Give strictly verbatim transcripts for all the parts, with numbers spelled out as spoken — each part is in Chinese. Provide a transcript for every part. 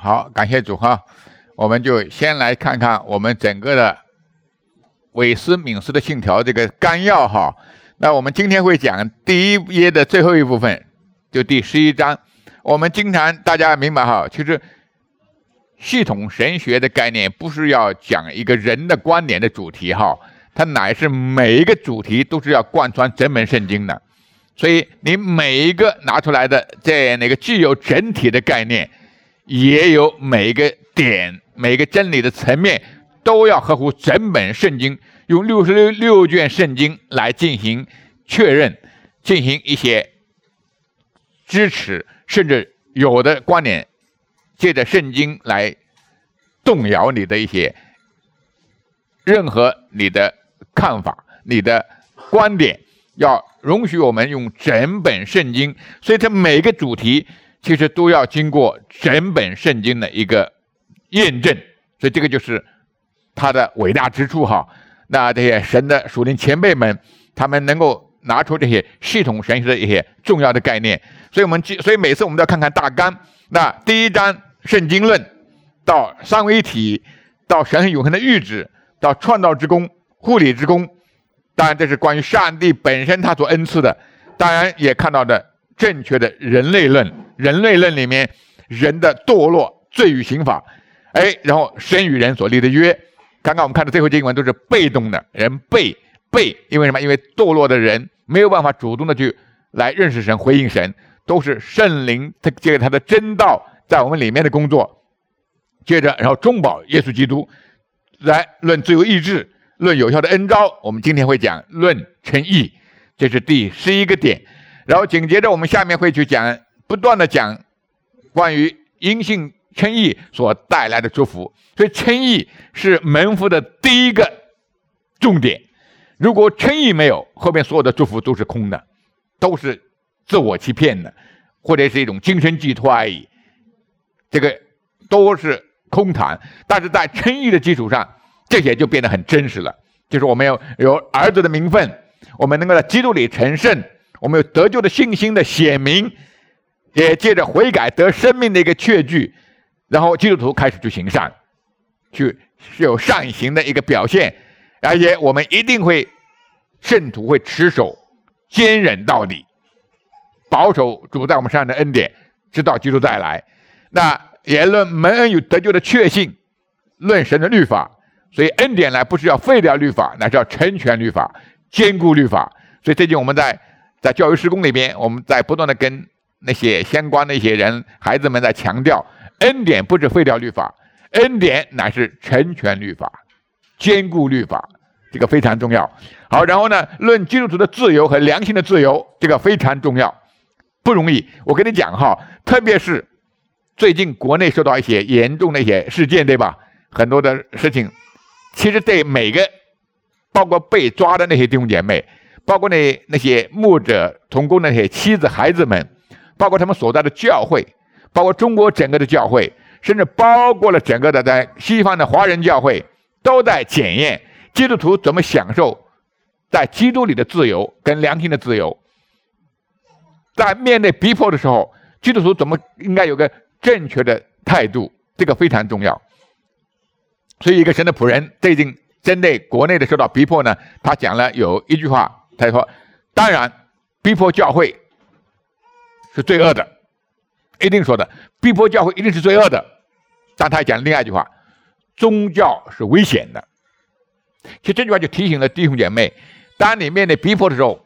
好，感谢主哈。我们就先来看看我们整个的韦斯敏斯特信条这个纲要哈。那我们今天会讲第一页的最后一部分，就第十一章。我们经常大家明白哈，其实系统神学的概念不是要讲一个人的观点的主题哈，它乃是每一个主题都是要贯穿整本圣经的。所以你每一个拿出来的这样的一个既有整体的概念，也有每一个点、每一个真理的层面，都要合乎整本圣经，用六十六卷圣经来进行确认，进行一些支持，甚至有的观点借着圣经来动摇你的一些任何你的看法、你的观点，要容许我们用整本圣经。所以它每个主题其实都要经过整本圣经的一个验证，所以这个就是它的伟大之处哈。那这些神的属灵前辈们，他们能够拿出这些系统神学的一些重要的概念，所以我们所以每次我们都要看看大纲。那第一章圣经论，到三位一体，到神永恒的预旨，到创造之功、护理之功，当然这是关于上帝本身他所恩赐的，当然也看到的正确的人类论，人类论里面人的堕落、罪与刑罚，哎，然后神与人所立的约。刚刚我们看的最后经文都是被动的，人被被，因为什么？因为堕落的人没有办法主动的去来认识神、回应神，都是圣灵他借着他的真道在我们里面的工作。接着，然后中保耶稣基督，来论自由意志，论有效的恩召。我们今天会讲论称义，这是第十一个点。然后紧接着我们下面会去讲，不断的讲关于因信称义所带来的祝福。所以称义是门徒的第一个重点。如果称义没有，后面所有的祝福都是空的，都是自我欺骗的，或者是一种精神寄托而已，这个都是空谈。但是在称义的基础上，这些就变得很真实了，就是我们有有儿子的名分，我们能够在基督里成圣，我们有得救的信心的显明，也借着悔改得生命的一个确据，然后基督徒开始去行善，去有善行的一个表现，而且我们一定会圣徒会持守坚忍到底，保守主在我们身上的恩典，直到基督再来。那也论蒙恩有得救的确信，论神的律法。所以恩典来不是要废掉律法，乃是要成全律法，坚固律法。所以最近我们在在教育事工里边，我们在不断的跟那些相关的一些人孩子们在强调，恩典不是废掉律法，恩典乃是成全律法，坚固律法，这个非常重要。好，然后呢，论基督徒的自由和良心的自由，这个非常重要，不容易。我跟你讲哈，特别是最近国内受到一些严重的一些事件，对吧？很多的事情，其实对每个包括被抓的那些弟兄姐妹，包括那那些牧者同工的那些妻子孩子们，包括他们所在的教会，包括中国整个的教会，甚至包括了整个的在西方的华人教会，都在检验基督徒怎么享受在基督里的自由跟良心的自由。在面对逼迫的时候，基督徒怎么应该有个正确的态度，这个非常重要。所以一个神的仆人最近针对国内的受到逼迫呢，他讲了有一句话，他说当然逼迫教会是罪恶的，一定说的，逼迫教会一定是罪恶的。但他讲另外一句话，宗教是危险的。其实这句话就提醒了弟兄姐妹，当你面对逼迫的时候，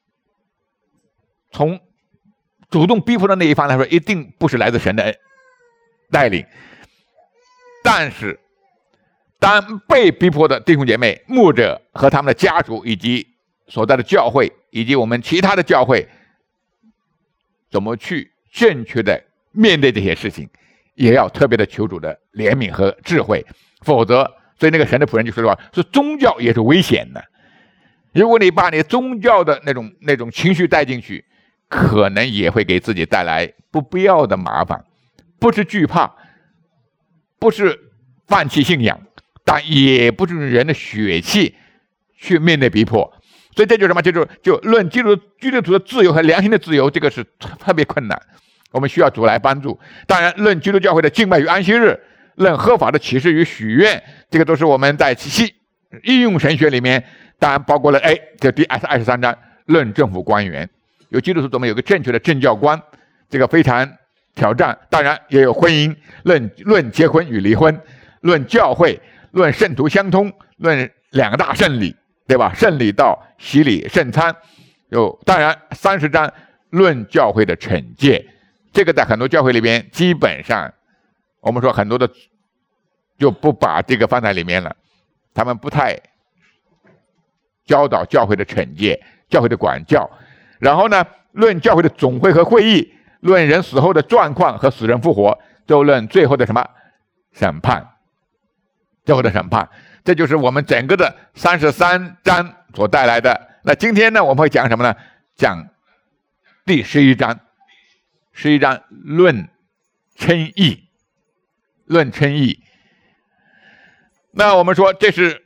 从主动逼迫的那一方来说，一定不是来自神的带领。但是当被逼迫的弟兄姐妹、牧者和他们的家属，以及所在的教会，以及我们其他的教会，怎么去正确的面对这些事情，也要特别的求主的怜悯和智慧，否则，所以那个神的仆人就说的话，说宗教也是危险的。如果你把你宗教的那种那种情绪带进去，可能也会给自己带来不必要的麻烦。不是惧怕，不是放弃信仰，但也不是用人的血气去面对逼迫。所以这就是什么？就是就论基督基督徒的自由和良心的自由，这个是特别困难。 我们需要主来帮助。当然，论基督教会的敬拜与安息日，论合法的启示与许愿，这个都是我们在系应用神学里面，当然包括了哎，这第二十二十三章论政府官员，有基督徒怎么有个正确的政教观，这个非常挑战。当然也有婚姻，论论结婚与离婚，论教会，论圣徒相通，论两大圣礼，对吧？圣礼道、洗礼、圣餐。有当然三十章论教会的惩戒，这个在很多教会里边基本上，我们说很多的就不把这个放在里面了，他们不太教导教会的惩戒、教会的管教。然后呢，论教会的总会和会议，论人死后的状况和死人复活，都论最后的什么审判，最后的审判。这就是我们整个的三十三章所带来的。那今天呢，我们会讲什么呢？讲第十一章，十一章论称义，论称义。那我们说这是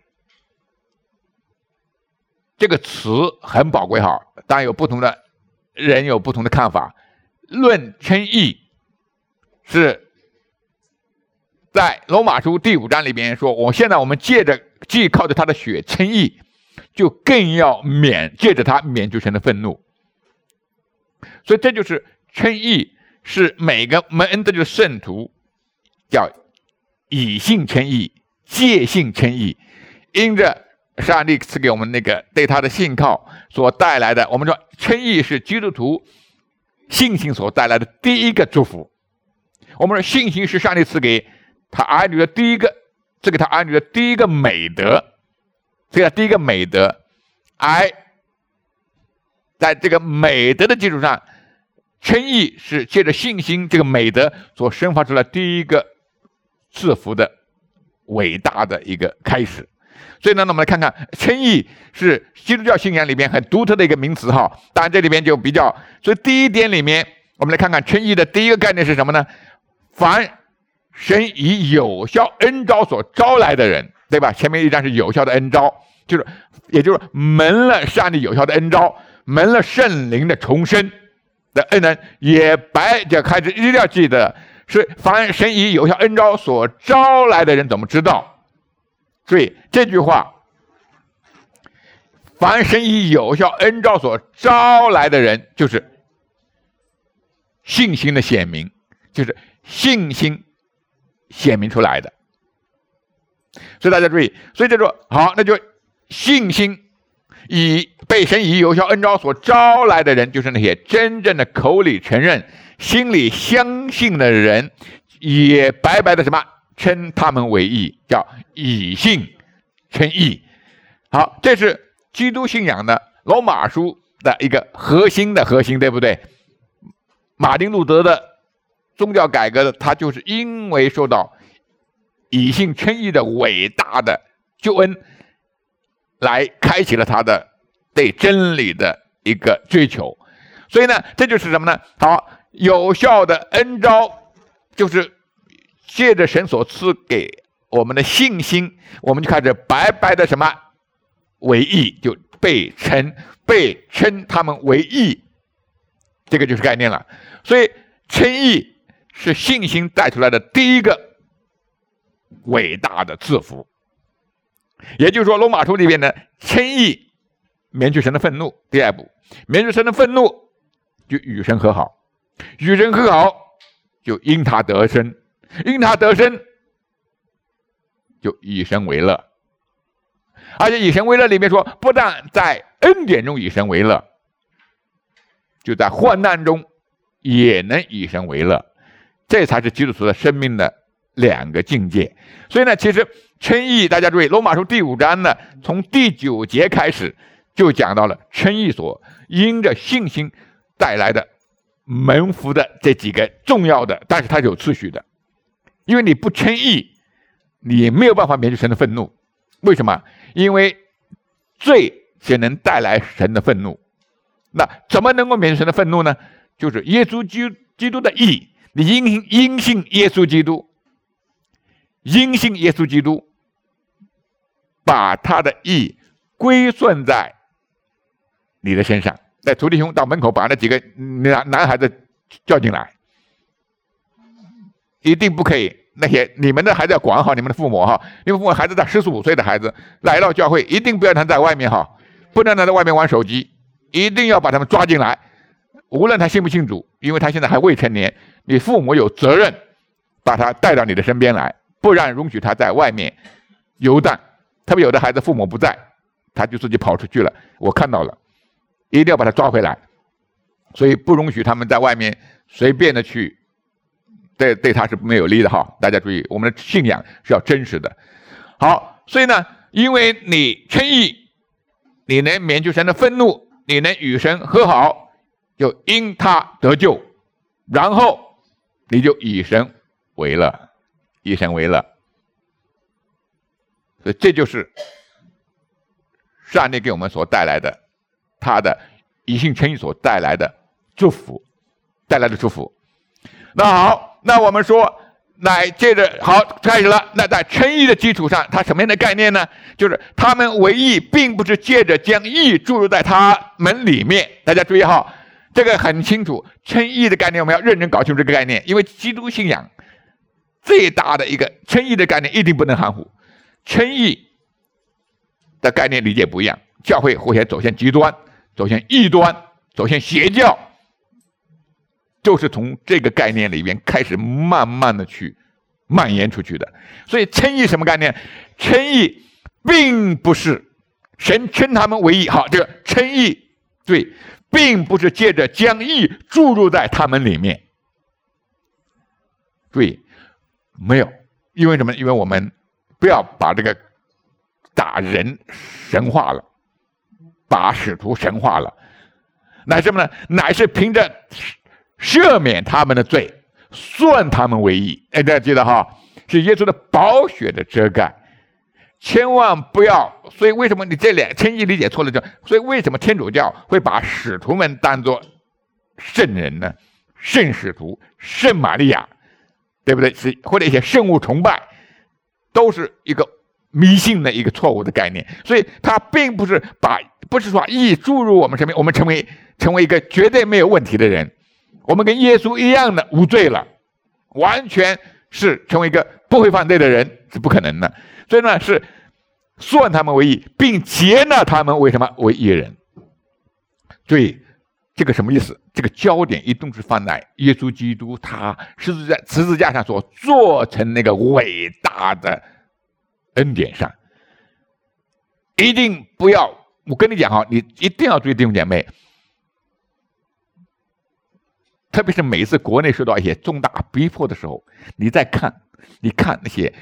这个词很宝贵哈，当然有不同的人有不同的看法。论称义是在罗马书第五章里面说，我现在我们借着既靠着他的血称义，就更要免借着他免去神的愤怒。所以这就是称义，是每个蒙恩的就是圣徒叫以信称义，借信称义，因着上帝赐给我们那个对他的信靠所带来的，我们说称义是基督徒信心所带来的第一个祝福。我们说信心是上帝赐给他儿女的第一个，赐给他儿女的第一个美德，这个第一个美德，而在这个美德的基础上，称义是借着信心这个美德所生发出来第一个赐福的伟大的一个开始。所以呢，我们来看看称义是基督教信仰里面很独特的一个名词哈。当然这里边就比较，所以第一点里面，我们来看看称义的第一个概念是什么呢？凡神以有效恩召所招来的人，对吧？前面一章是有效的恩召，就是也就是蒙了上帝有效的恩召，蒙了圣灵的重生的恩人，也白就开始一定要记得，是凡神以有效恩召所招来的人怎么知道？所以这句话，凡神以有效恩召所招来的人，就是信心的显明，就是信心显明出来的。所以大家注意，所以就说好，那就信心以被神以有效恩召所招来的人，就是那些真正的口里承认、心里相信的人，也白白的什么称他们为义，叫以信称义。好，这是基督信仰的罗马书的一个核心的核心，对不对？马丁路德的宗教改革的，他就是因为受到以信称义的伟大的救恩，来开启了他的对真理的一个追求。所以呢，这就是什么呢？好，有效的恩召就是借着神所赐给我们的信心，我们就开始白白的什么为义，就被称被称他们为义，这个就是概念了。所以称义是信心带出来的第一个伟大的赐福。也就是说，罗马书里面的称义免去神的愤怒，第二步免去神的愤怒，就与神和好，与神和好就因他得生，因他得生就以神为乐。而且以神为乐里面说，不但在恩典中以神为乐，就在患难中也能以神为乐。这才是基督徒的生命的两个境界。所以呢，其实称义，大家注意，罗马书第五章呢，从第九节开始就讲到了称义所因着信心带来的蒙福的这几个重要的，但是它是有次序的。因为你不称义，你没有办法免去神的愤怒。为什么？因为罪只能带来神的愤怒。那怎么能够免去神的愤怒呢？就是耶稣基督的义，你因因信耶稣基督，因信耶稣基督，把他的义归顺在你的身上。在徒弟兄到门口把那几个男男孩子叫进来， 一定不可以。那些你们的孩子要管好你们的父母哈，你们父母孩子在十四五岁的孩子来到教会，一定不要让他在外面哈，不能让他在外面玩手机，一定要把他们抓进来。无论他信不信主，因为他现在还未成年，你父母有责任把他带到你的身边来，不然容许他在外面游荡。特别有的孩子父母不在，他就自己跑出去了，我看到了，一定要把他抓回来。所以不容许他们在外面随便的去，对对他是没有利的哈。大家注意，我们的信仰是要真实的。好，所以呢，因为你称义，你能免去神的愤怒，你能与神和好，就因他得救，然后你就以神为乐，以神为乐。所以这就是上帝给我们所带来的，他的以信称义所带来的祝福，带来的祝福。那好，那我们说，来接着好开始了。那在称义的基础上，它什么样的概念呢？就是他们为义，并不是借着将义注入在他们里面。大家注意哈，这个很清楚。称义的概念，我们要认真搞清楚这个概念，因为基督信仰最大的一个称义的概念一定不能含糊。称义的概念理解不一样，教会会先走向极端，走向异端，走向邪教，就是从这个概念里面开始慢慢的去蔓延出去的。所以称义什么概念？称义并不是神称他们为义，好，这个称义对，并不是借着将义注入在他们里面。对，没有，因为什么？因为我们不要把这个打人神化了，把使徒神化了，乃什么呢？乃是凭着赦免他们的罪，算他们为义。哎，大家记得哈，是耶稣的宝血的遮盖，千万不要。所以为什么你这两称义理解错了？就所以为什么天主教会把使徒们当作圣人呢？圣使徒、圣玛利亚，对不对？是或者一些圣物崇拜，都是一个迷信的一个错误的概念。所以他并不是把不是说义注入我们身边，我们成为成为一个绝对没有问题的人，我们跟耶稣一样的无罪了，完全是成为一个不会犯罪的人，是不可能的。所以呢，是算他们为义，并接纳他们为什么？为义人。所以这个什么意思？这个焦点一定是放在耶稣基督他十字架十字架上所做成那个伟大的恩典上。一定不要，我跟你讲哈，你一定要注意弟兄姐妹，特别是每一次国内受到一些重大逼迫的时候，你再看，你看那些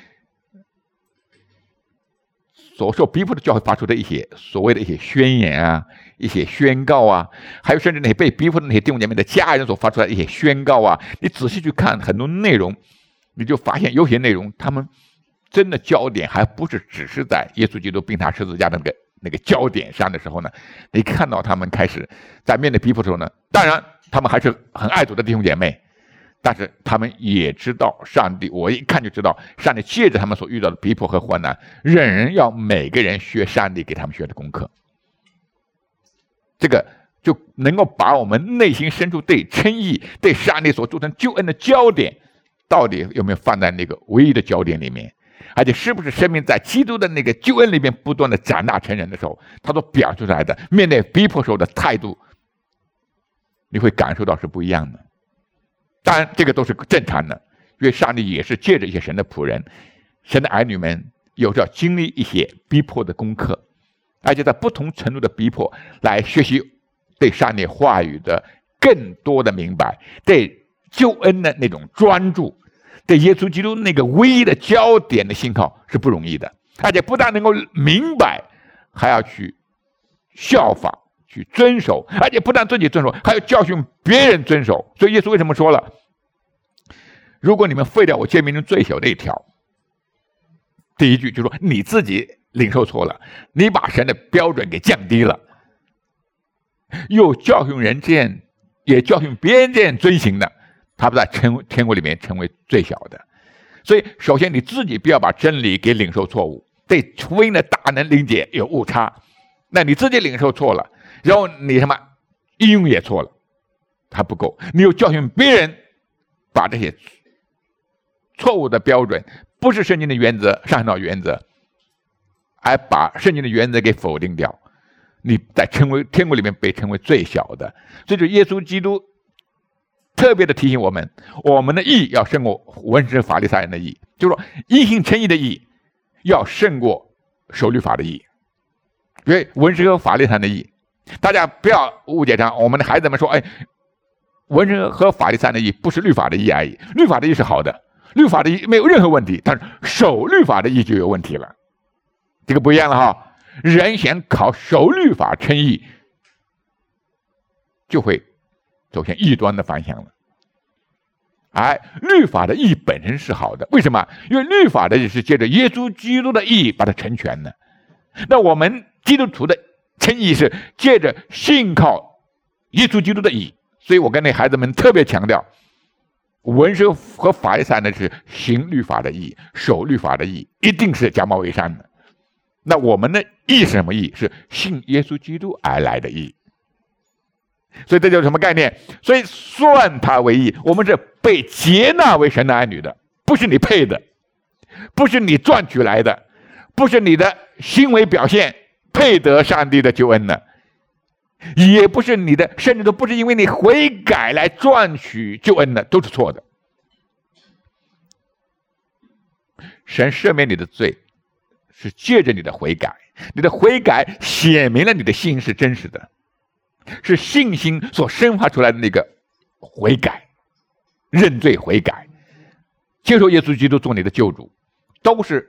所受逼迫的教会发出的一些所谓的一些宣言啊，一些宣告啊，还有甚至那些被逼迫的那些弟兄姐妹的家人所发出来的一些宣告啊，你仔细去看很多内容，你就发现有些内容他们真的焦点还不是只是在耶稣基督钉他十字架的那个那个焦点上的时候呢，你看到他们开始在面对逼迫的时候呢，当然他们还是很爱主的弟兄姐妹，但是他们也知道上帝，我一看就知道上帝借着他们所遇到的逼迫和患难，人人要每个人学上帝给他们学的功课。这个就能够把我们内心深处对称义、对上帝所铸成救恩的焦点，到底有没有放在那个唯一的焦点里面，而且是不是生命在基督的那个救恩里面不断的长大成人的时候，他所表出来的面对逼迫时候的态度，你会感受到是不一样的。当然这个都是正常的，因为上帝也是借着一些神的仆人、神的儿女们，有时要经历一些逼迫的功课，而且在不同程度的逼迫来学习对上帝话语的更多的明白，对救恩的那种专注，对耶稣基督那个唯一的焦点的信靠是不容易的。而且不但能够明白，还要去效法、去遵守，而且不但自己遵守，还要教训别人遵守。所以耶稣为什么说了，如果你们废掉我诫命中最小的一条，第一句就说你自己领受错了，你把神的标准给降低了，又教训人这样，也教训别人这样遵行的，他不在天国里面成为最小的。所以首先你自己不要把真理给领受错误，对福音的大能理解有误差，那你自己领受错了，然后你什么应用也错了，还不够，你又教训别人把这些错误的标准，不是圣经的原则，上道原则，而把圣经的原则给否定掉，你在成为天国里面被称为最小的。所以就耶稣基督特别的提醒我们，我们的义要胜过文士法利赛人的义，就是说因信称义的义要胜过守律法的义。因为文士和法利赛人的义，大家不要误解上，我们的孩子们说，哎，文士和法利赛人的义不是律法的义而已，律法的义是好的，律法的义没有任何问题，但是守律法的义就有问题了，这个不一样了哈。人想靠守律法称义，就会走向异端的方向了。而律法的义本身是好的，为什么？因为律法的义是借着耶稣基督的义把它成全的。那我们基督徒的称义是借着信靠耶稣基督的义，所以我跟那孩子们特别强调，文士和法利赛呢是行律法的义，守律法的义，一定是假冒伪善的。那我们的义是什么义？是信耶稣基督而来的义。所以这就是什么概念？所以算他为义，我们是被接纳为神的儿女的，不是你配的，不是你赚取来的，不是你的行为表现配得上帝的救恩的，也不是你的，甚至都不是因为你悔改来赚取救恩的，都是错的。神赦免你的罪是借着你的悔改，你的悔改显明了你的心是真实的，是信心所生发出来的那个悔改，认罪悔改，接受耶稣基督做你的救主，都是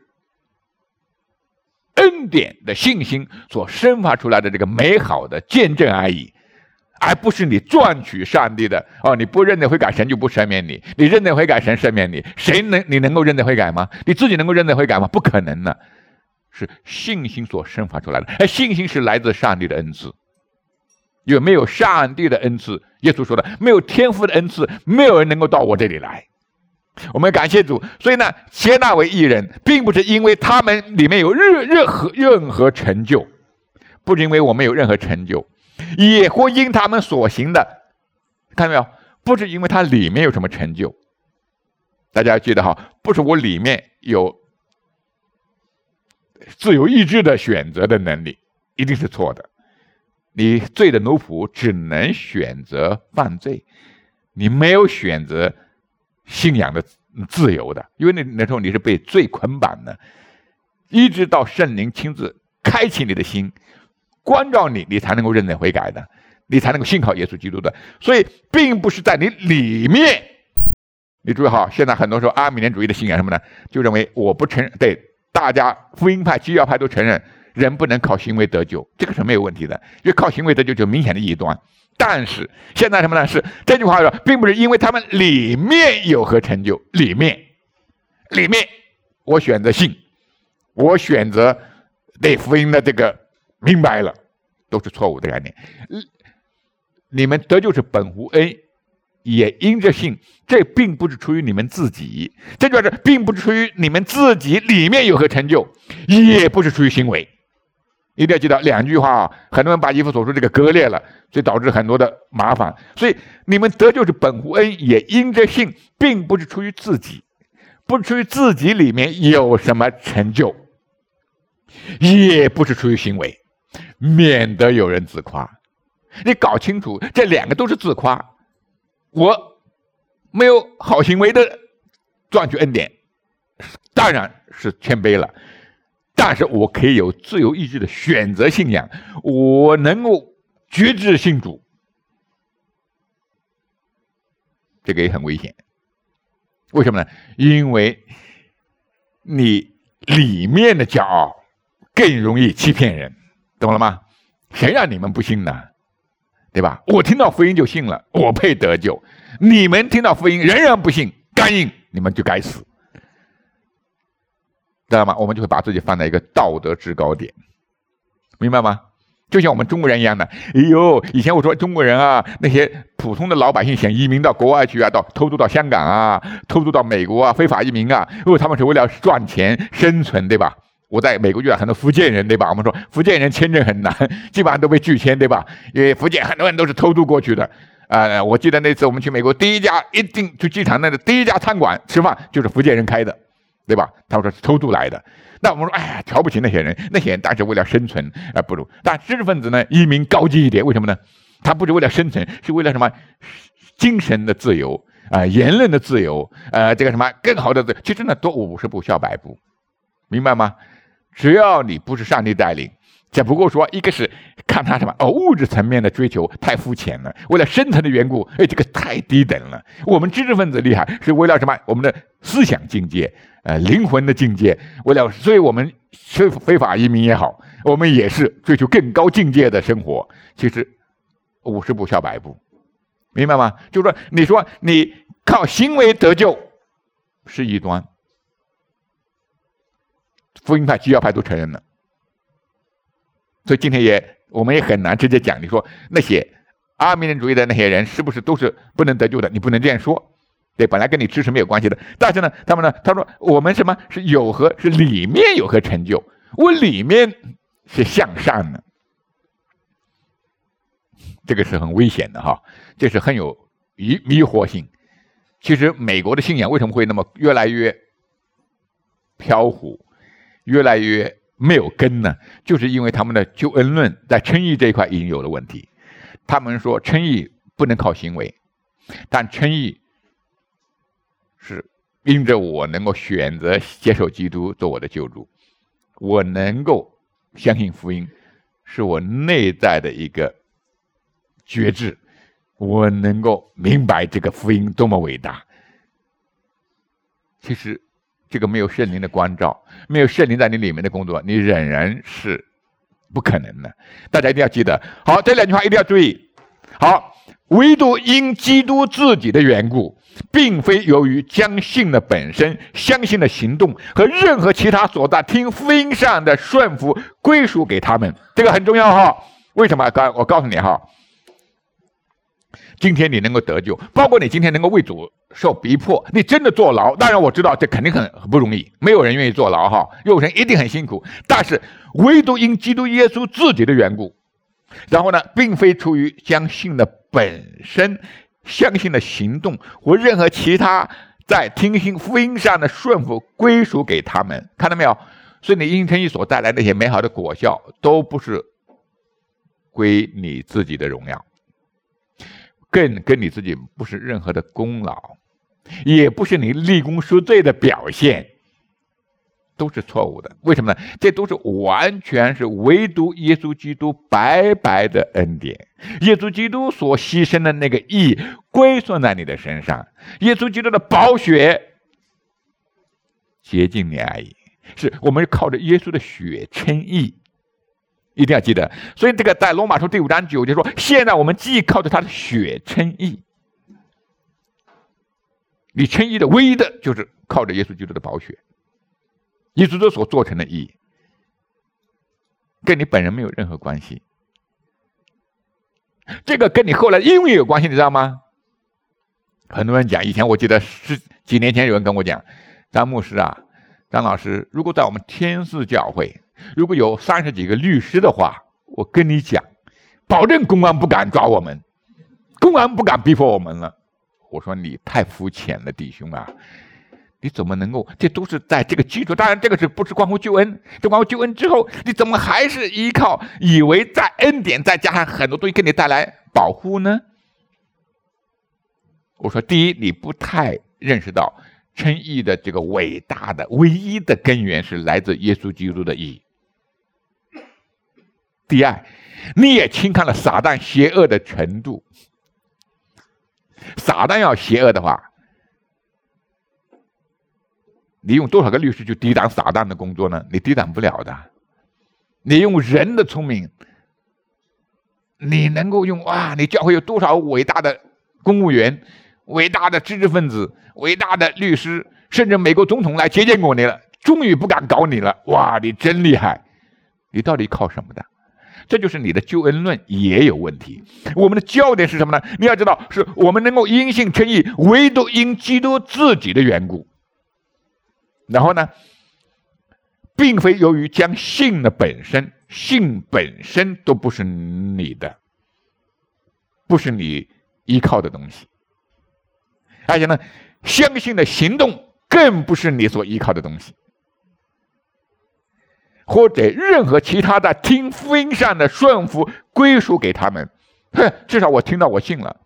恩典的信心所生发出来的这个美好的见证而已，而不是你赚取上帝的。哦，你不认罪悔改，神就不赦免你；你认罪悔改，神赦免你。谁能你能够认罪悔改吗？你自己能够认罪悔改吗？不可能的，是信心所生发出来的。而信心是来自上帝的恩赐，因为没有上帝的恩赐，耶稣说的，没有天父的恩赐，没有人能够到我这里来。我们感谢主。所以呢，接纳为义人，并不是因为他们里面有任任何任何成就，不是因为我们有任何成就，也或因他们所行的，看到没有？不是因为他里面有什么成就。大家记得哈，不是我里面有自由意志的选择的能力，一定是错的。你罪的奴仆只能选择犯罪，你没有选择信仰的自由的，因为那那时候你是被罪捆绑的，一直到圣灵亲自开启你的心，关照你，你才能够认罪悔改的，你才能够信靠耶稣基督的。所以并不是在你里面。你注意好，现在很多时候阿米念主义的信仰什么呢？就认为我不承认，对大家福音派、基督教派都承认人不能靠行为得救，这个是没有问题的，因为靠行为得救就明显的异端。但是现在什么呢？是这句话说，并不是因为他们里面有何成就，里面里面我选择信，我选择对福音的这个明白了，都是错误的概念。你们得救是本乎恩，也因着信，这并不是出于你们自己，这就是并不是出于你们自己里面有何成就，也不是出于行为。一定要记得两句话啊，很多人把以弗所书这个割裂了，所以导致很多的麻烦。所以你们得救是本乎恩，也因着信，并不是出于自己，不是出于自己里面有什么成就，也不是出于行为，免得有人自夸。你搞清楚，这两个都是自夸。我没有好行为的赚取恩典，当然是谦卑了。但是我可以有自由意志的选择信仰，我能够决志信主，这个也很危险。为什么呢？因为你里面的骄傲更容易欺骗人，懂了吗？谁让你们不信呢？对吧？我听到福音就信了，我配得救。你们听到福音仍然不信，刚硬，你们就该死。知道吗？我们就会把自己放在一个道德制高点，明白吗？就像我们中国人一样的。哎呦，以前我说中国人啊，那些普通的老百姓想移民到国外去啊，到偷渡到香港啊，偷渡到美国啊，非法移民啊，因为他们是为了赚钱生存，对吧？我在美国遇到很多福建人，对吧？我们说福建人签证很难，基本上都被拒签，对吧？因为福建很多人都是偷渡过去的。 呃，我记得那次我们去美国，第一家一进去机场那个第一家餐馆吃饭就是福建人开的，对吧？他说是偷渡来的。那我们说，哎呀，瞧不起那些人，那些人当时为了生存啊、呃，不如。但知识分子呢，移民高级一点，为什么呢？他不是为了生存，是为了什么？精神的自由啊、呃，言论的自由，呃，这个什么更好的自由。其实呢，多五十步笑百步，明白吗？只要你不是上帝带领。只不过说，一个是看他什么哦，物质层面的追求太肤浅了，为了生存的缘故，哎，这个太低等了。我们知识分子厉害，是为了什么？我们的思想境界，呃，灵魂的境界，为了，所以我们非非法移民也好，我们也是追求更高境界的生活。其实五十步笑百步，明白吗？就是说，你说你靠行为得救是异端，福音派、基要派都承认了。所以今天也我们也很难直接讲，你说那些阿弥陀主义的那些人是不是都是不能得救的？你不能这样说，对，本来跟你知识没有关系的。但是呢，他们呢，他说我们什么是有何是里面有何成就？我里面是向善的，这个是很危险的哈，这是很有迷迷惑性。其实美国的信仰为什么会那么越来越飘忽，越来越没有根呢？就是因为他们的救恩论在称义这一块已经有了问题。他们说称义不能靠行为，但称义是因着我能够选择接受基督做我的救主，我能够相信福音，是我内在的一个觉知，我能够明白这个福音多么伟大。其实这个没有圣灵的光照，没有圣灵在你里面的工作，你仍然是不可能的。大家一定要记得，好，这两句话一定要注意。好，唯独因基督自己的缘故，并非由于将信的本身、相信的行动和任何其他所在听福音上的顺服归属给他们，这个很重要哈。为什么？我告诉你哈，今天你能够得救，包括你今天能够为主受逼迫，你真的坐牢，当然我知道这肯定很不容易，没有人愿意坐牢哈，有人一定很辛苦，但是唯独因基督耶稣自己的缘故，然后呢，并非出于相信的本身、相信的行动或任何其他在听信福音上的顺服归属给他们，看到没有？所以你因称义所带来的那些美好的果效，都不是归你自己的荣耀，更跟你自己不是任何的功劳，也不是你立功赎罪的表现，都是错误的。为什么呢？这都是完全是唯独耶稣基督白白的恩典，耶稣基督所牺牲的那个义归顺在你的身上，耶稣基督的宝血洁净你而已，是我们靠着耶稣的血称义，一定要记得。所以这个在罗马书第五章九节说，现在我们既靠着他的血称义，你称义的唯一的就是靠着耶稣基督的宝血，耶稣基督所做成的义，跟你本人没有任何关系。这个跟你后来因为有关系，你知道吗？很多人讲，以前我记得十几年前有人跟我讲，张牧师啊，张老师，如果在我们天赐教会，如果有三十几个律师的话，我跟你讲，保证公安不敢抓我们，公安不敢逼迫我们了。我说你太肤浅了，弟兄啊！你怎么能够？这都是在这个基础，当然这个是不是关乎救恩？这关乎救恩之后，你怎么还是依靠以为在恩典再加上很多东西给你带来保护呢？我说，第一，你不太认识到称义的这个伟大的唯一的根源是来自耶稣基督的义。第二，你也轻看了撒旦邪恶的程度。撒旦要邪恶的话，你用多少个律师去抵挡撒旦的工作呢？你抵挡不了的。你用人的聪明，你能够用哇？你教会有多少伟大的公务员、伟大的知识分子、伟大的律师，甚至美国总统来接见过你了，终于不敢搞你了。哇，你真厉害！你到底靠什么的？这就是你的救恩论也有问题。我们的焦点是什么呢？你要知道，是我们能够因信称义，唯独因基督自己的缘故。然后呢，并非由于将信的本身，信本身都不是你的，不是你依靠的东西，而且呢，相信的行动更不是你所依靠的东西，或者任何其他的听福音上的顺服归属给他们。哼，至少我听到我信了。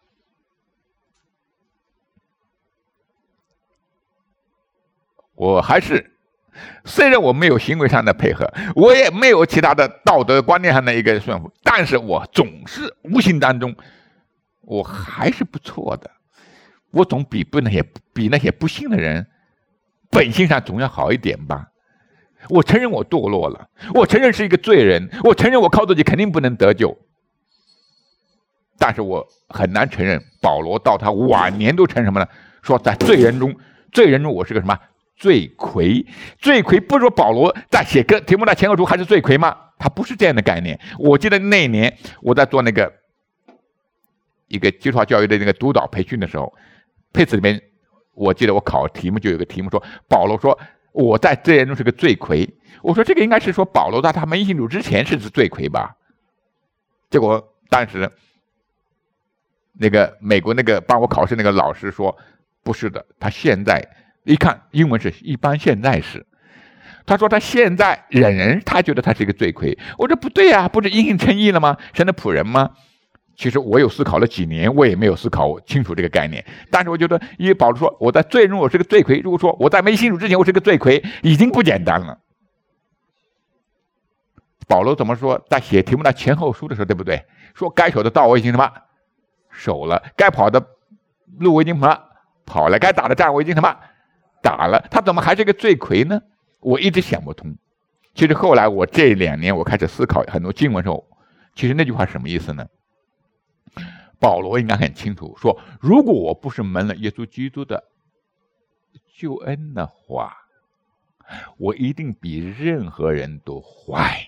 我还是虽然我没有行为上的配合，我也没有其他的道德观念上的一个顺服，但是我总是无形当中我还是不错的，我总比不那些比那些不信的人本性上总要好一点吧。我承认我堕落了，我承认是一个罪人，我承认我靠自己肯定不能得救，但是我很难承认保罗到他晚年都承认什么呢？说在罪人中，罪人中我是个什么罪魁。罪魁不是说保罗在写个提摩太前后书还是罪魁吗？他不是这样的概念。我记得那一年我在做那个一个基督教教育的那个督导培训的时候，配词里面我记得我考题目就有个题目说，保罗说我在罪人中是个罪魁。我说这个应该是说保罗在他没信主之前是罪魁吧。结果当时那个美国那个帮我考试那个老师说不是的，他现在一看英文是一般现在是，他说他现在人人他觉得他是一个罪魁。我说不对啊，不是因信称义了吗？神的仆人吗？其实我有思考了几年，我也没有思考清楚这个概念。但是我觉得，因为保罗说我在罪中我是个罪魁，如果说我在没信主之前我是个罪魁，已经不简单了。保罗怎么说？在写提摩太前后书的时候，对不对？说该守的道我已经什么守了，该跑的路我已经什么跑了，该打的仗我已经什么打了，他怎么还是个罪魁呢？我一直想不通。其实后来我这两年我开始思考很多经文的时候，其实那句话什么意思呢？保罗应该很清楚说，如果我不是蒙了耶稣基督的救恩的话，我一定比任何人都坏。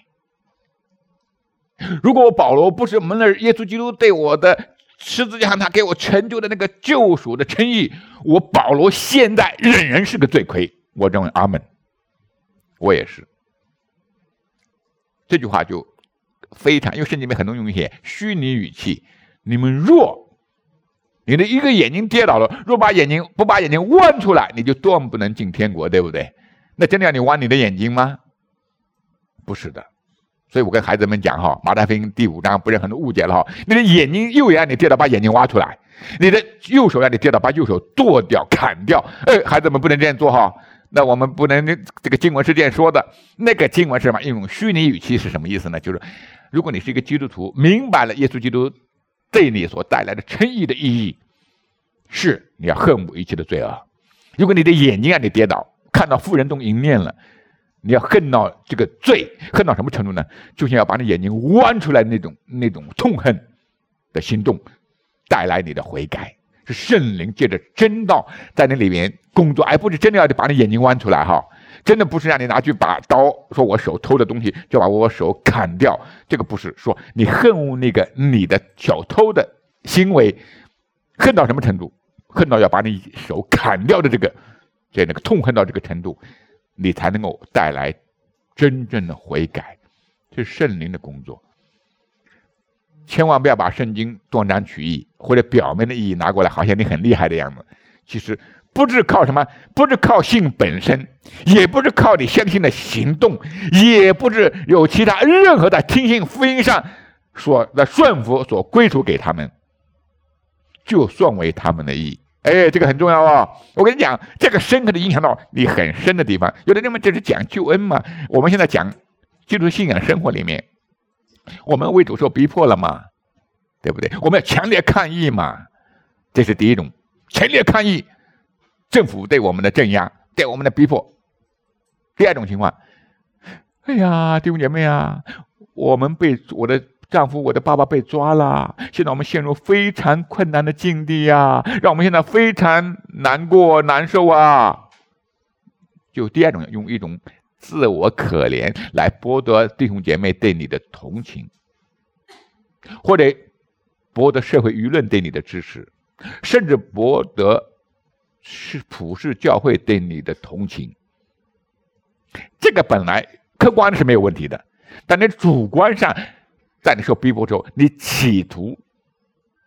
如果我保罗不是蒙了耶稣基督对我的十字架上他给我成就的那个救赎的称义，我保罗现在仍然是个罪魁。我认为阿们，我也是。这句话就非常，因为圣经里面很多用一些虚拟语气。你们若你的一个眼睛跌倒了，若把眼睛不把眼睛弯出来，你就断不能进天国，对不对？那真的要你弯你的眼睛吗？不是的。所以我跟孩子们讲哈，马太福音第五章不是很多误解了哈。你的眼睛右眼让你跌倒，把眼睛挖出来；你的右手让你跌倒，把右手剁掉、砍掉。哎，孩子们不能这样做哈。那我们不能，这个经文是这样说的，那个经文是什么？一种虚拟语气是什么意思呢？就是如果你是一个基督徒，明白了耶稣基督对你所带来的称义的意义，是你要恨恶一切的罪恶。如果你的眼睛让你跌倒，看到妇人动淫念了，你要恨到这个罪，恨到什么程度呢？就像要把你眼睛剜出来那种那种痛恨的心动，带来你的悔改，是圣灵借着真道在那里面工作，而不是真的要把你眼睛剜出来哈。真的不是让你拿去把刀，说我手偷的东西就把我手砍掉，这个不是说你恨恶那个你的小偷的行为，恨到什么程度？恨到要把你手砍掉的这个，这那个痛恨到这个程度，你才能够带来真正的悔改，这是圣灵的工作。千万不要把圣经断章取义或者表面的意义拿过来，好像你很厉害的样子。其实不是靠什么，不是靠信本身，也不是靠你相信的行动，也不是有其他任何的听信福音上所的顺服所归属给他们，就算为他们的义。哎，这个很重要哦。我跟你讲，这个深刻的影响到你很深的地方。有的人们这是讲救恩嘛，我们现在讲基督信仰生活里面，我们为主受逼迫了嘛，对不对？我们要强烈抗议嘛，这是第一种，强烈抗议政府对我们的镇压，对我们的逼迫。第二种情况，哎呀，弟兄姐妹啊，我们被我的丈夫、我的爸爸被抓了，现在我们陷入非常困难的境地啊，让我们现在非常难过、难受啊。就第二种，用一种自我可怜来剥夺弟兄姐妹对你的同情，或者博得社会舆论对你的支持，甚至博得是普世教会对你的同情。这个本来客观是没有问题的，但你主观上在你受逼迫之后，你企图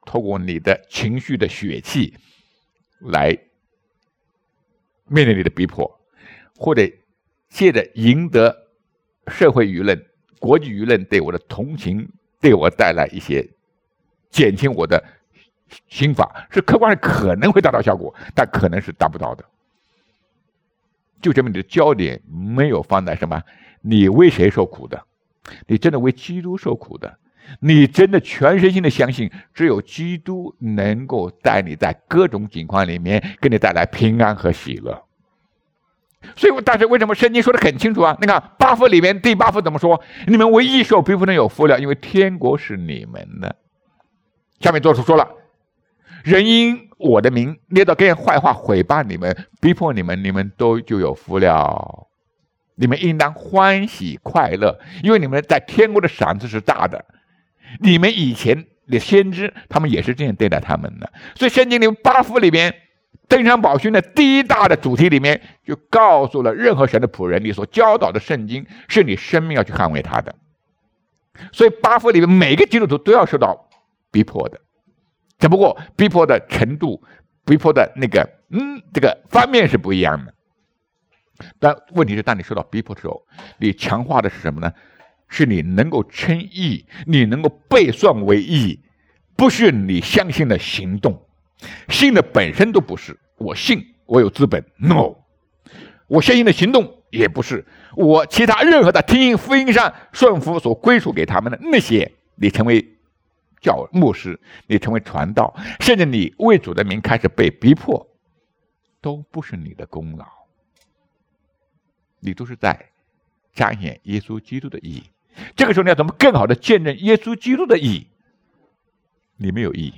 透过你的情绪的血气来面对你的逼迫，或者借着赢得社会舆论、国际舆论对我的同情，对我带来一些减轻我的刑罚，是客观上可能会达到效果，但可能是达不到的。就证明你的焦点没有放在什么，你为谁受苦的，你真的为基督受苦的，你真的全身心的相信只有基督能够带你在各种情况里面给你带来平安和喜乐。所以但是为什么圣经说得很清楚啊？你看八福里面第八福怎么说？你们为义受逼迫的有福了，因为天国是你们的。下面作者说了，人因我的名捏造各样坏话毁谤你们，逼迫你们，你们都就有福了。你们应当欢喜快乐，因为你们在天国的赏赐是大的。你们以前的先知他们也是这样对待他们的。所以圣经里八福里面登山宝训的第一大的主题里面就告诉了任何神的仆人，你所教导的圣经是你生命要去捍卫它的。所以八福里面每个基督徒都要受到逼迫的，只不过逼迫的程度、逼迫的那个嗯这个方面是不一样的。但问题是，当你受到逼迫的时候，你强化的是什么呢？是你能够称义，你能够被算为义，不是你相信的行动。信的本身都不是，我信我有资本 ，no， 我相信的行动也不是，我其他任何的听福音上顺服所归属给他们的那些，你成为教牧师，你成为传道，甚至你为主的名开始被逼迫，都不是你的功劳，你都是在彰显耶稣基督的义。这个时候你要怎么更好的见证耶稣基督的义？你没有义。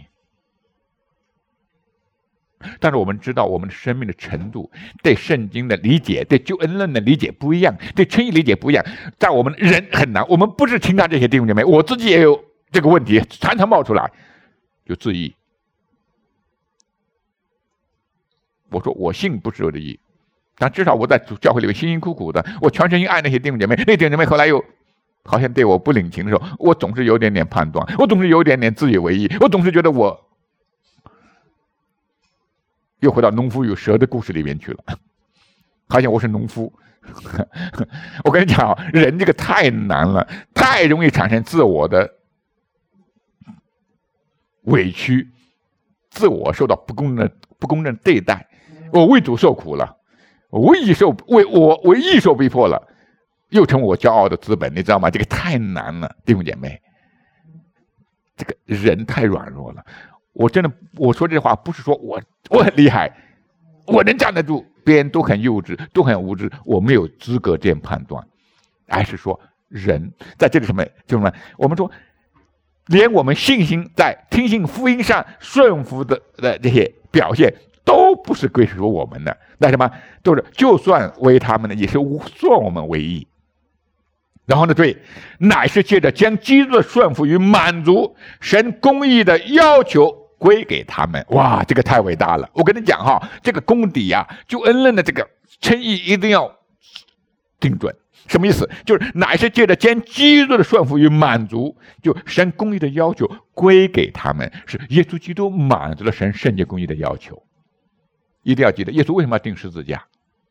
但是我们知道我们的生命的程度，对圣经的理解，对救恩论的理解不一样，对称义理解不一样，在我们人很难。我们不是轻看这些弟兄姐妹，我自己也有这个问题，常常冒出来就自义。我说我信不是我的义，但至少我在教会里面辛辛苦苦的，我全身心爱那些弟兄姐妹，那弟兄姐妹后来又好像对我不领情的时候，我总是有点点判断，我总是有点点自以为意，我总是觉得我又回到农夫与蛇的故事里面去了，好像我是农夫。我跟你讲，人这个太难了，太容易产生自我的委屈，自我受到不公正的不公正对待，我为主受苦了，我为义受为我为义受逼迫了，又成我骄傲的资本，你知道吗？这个太难了，弟兄姐妹，这个人太软弱了。我真的，我说这话不是说我我很厉害，我能站得住，别人都很幼稚，都很无知，我没有资格这样判断。而是说，人在这里什么，就是什么？我们说，连我们信心在听信福音上顺服的的这些表现，都不是归属我们的。那什么，都是就算为他们的，也是算我们为义。然后呢，对，乃是借着将基督的顺服与满足神公义的要求归给他们。哇，这个太伟大了！我跟你讲哈，这个功底啊，救恩论的这个称义一定要精准。什么意思？就是乃是借着将基督的顺服与满足，就神公义的要求归给他们，是耶稣基督满足了神圣洁公义的要求。一定要记得，耶稣为什么要钉十字架？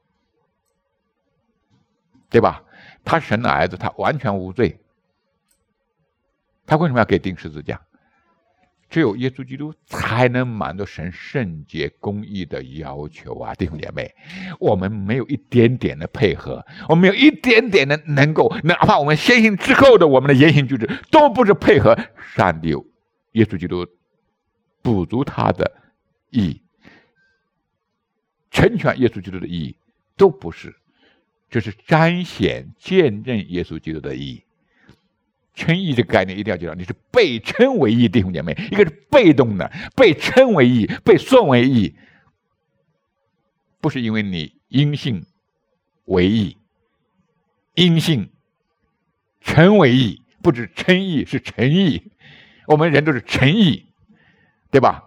对吧？他是神的儿子，他完全无罪，他为什么要给钉十字架？只有耶稣基督才能满足神圣洁公义的要求啊！弟兄姐妹，我们没有一点点的配合，我们没有一点点的能够，哪怕我们相信之后的我们的言行举止，都不是配合上帝耶稣基督补足他的义，成全耶稣基督的义，都不是。这是彰显见证耶稣基督的义。称义这个概念一定要记到，你是被称为义，弟兄姐妹，一个是被动的，被称为义，被算为义，不是因为你因信为义，因信成为义，不止称义，是成义。我们人都是成义，对吧？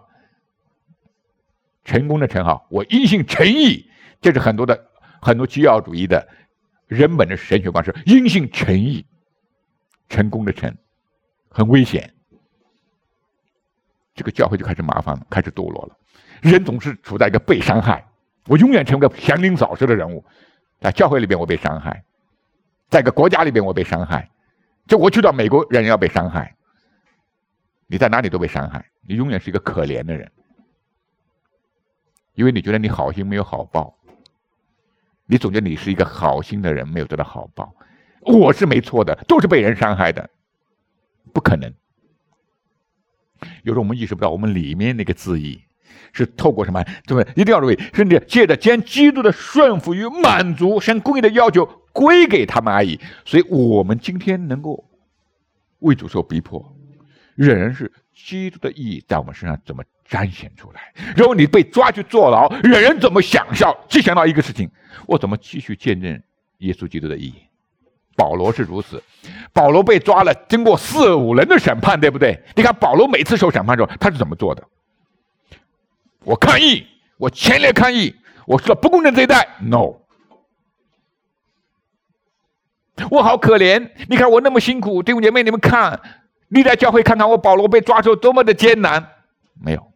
成功的成哈，我因信成义，这是很多的很多基要主义的人本的神学观是因信成义，成功的成，很危险。 这个教会就开始麻烦了，开始堕落了。人总是处在一个被伤害，我永远成为个祥林嫂式的人物，在教会里边我被伤害，在一个国家里边我被伤害，就我去到美国人要被伤害，你在哪里都被伤害，你永远是一个可怜的人，因为你觉得你好心没有好报，你总觉得你是一个好心的人没有得到好报，我是没错的，都是被人伤害的，不可能。有时候我们意识不到，我们里面那个字义是透过什么？对不对？一定要注意，是你借着将基督的顺服与满足神公义的要求归给他们而已。所以我们今天能够为主受逼迫，仍然是基督的意义在我们身上怎么彰显出来。然后你被抓去坐牢，人人怎么想象？只想到一个事情：我怎么继续见证耶稣基督的意义？保罗是如此，保罗被抓了，经过四五人的审判，对不对？你看保罗每次受审判的时候，他是怎么做的？我抗议，我强烈抗议，我受到不公正对待 ，no， 我好可怜，你看我那么辛苦，弟兄姐妹，你们看，历代教会看看我保罗被抓之后多么的艰难，没有。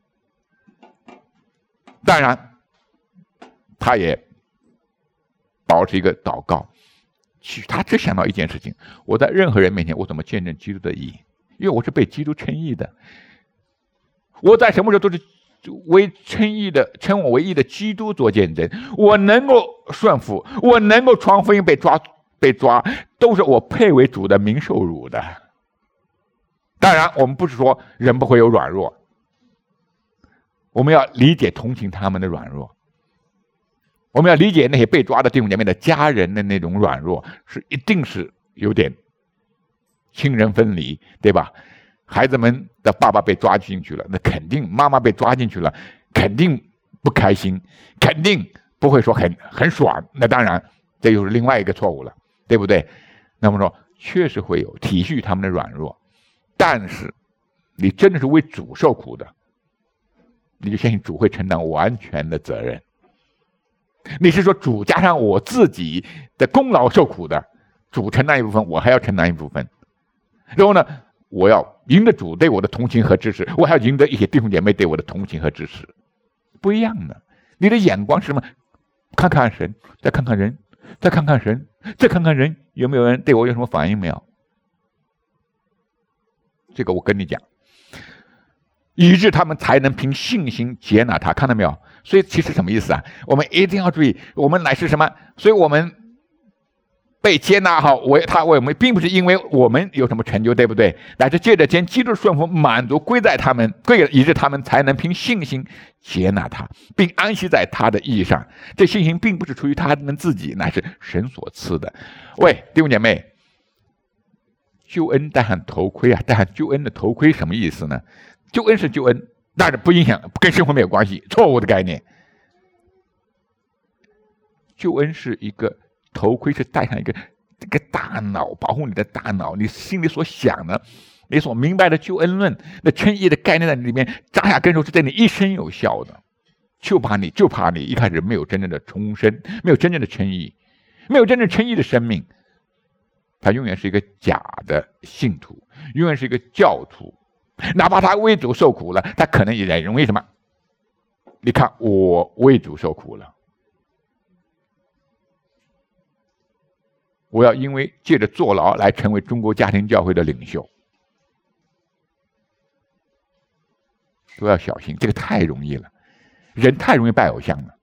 当然，他也保持一个祷告。他只想到一件事情：我在任何人面前，我怎么见证基督的义？因为我是被基督称义的。我在什么时候都是为称义的，称我为义的基督做见证。我能够顺服，我能够传福音被抓被抓，都是我配为主的民受辱的。当然，我们不是说人不会有软弱，我们要理解同情他们的软弱。我们要理解那些被抓的弟兄姐妹的家人的那种软弱，是一定是有点亲人分离，对吧？孩子们的爸爸被抓进去了，那肯定妈妈被抓进去了，肯定不开心，肯定不会说很很爽。那当然，这又是另外一个错误了，对不对？那么说，确实会有体恤他们的软弱，但是你真的是为主受苦的，你就相信主会承担完全的责任。你是说主加上我自己的功劳受苦的，主承担一部分，我还要承担一部分。然后呢，我要赢得主对我的同情和支持，我还要赢得一些弟兄姐妹对我的同情和支持，不一样的。你的眼光是什么？看看神，再看看人，再看看神，再看看人，有没有人对我有什么反应没有？这个我跟你讲，以致他们才能凭信心接纳他，看到没有？所以其实什么意思啊？我们一定要注意，我们乃是什么？所以我们被接纳好，为他为我们，并不是因为我们有什么成就，对不对？乃是借着将基督顺服满足归在他们，归以致他们才能凭信心接纳他，并安息在他的意义上。这信心并不是出于他们自己，乃是神所赐的。喂，弟兄姐妹，救恩戴上头盔啊，戴上救恩的头盔什么意思呢？救恩是救恩，但是不影响，跟生活没有关系，错误的概念。救恩是一个头盔，是戴上一个这个大脑，保护你的大脑，你心里所想的，你所明白的救恩论，那称义的概念在里面扎下根之后，是对你一生有效的。就怕你，就怕你一开始没有真正的重生，没有真正的称义，没有真正称义的生命，他永远是一个假的信徒，永远是一个教徒。哪怕他为主受苦了，他可能也在容易什么？你看，我为主受苦了，我要因为借着坐牢来成为中国家庭教会的领袖，都要小心，这个太容易了，人太容易拜偶像了。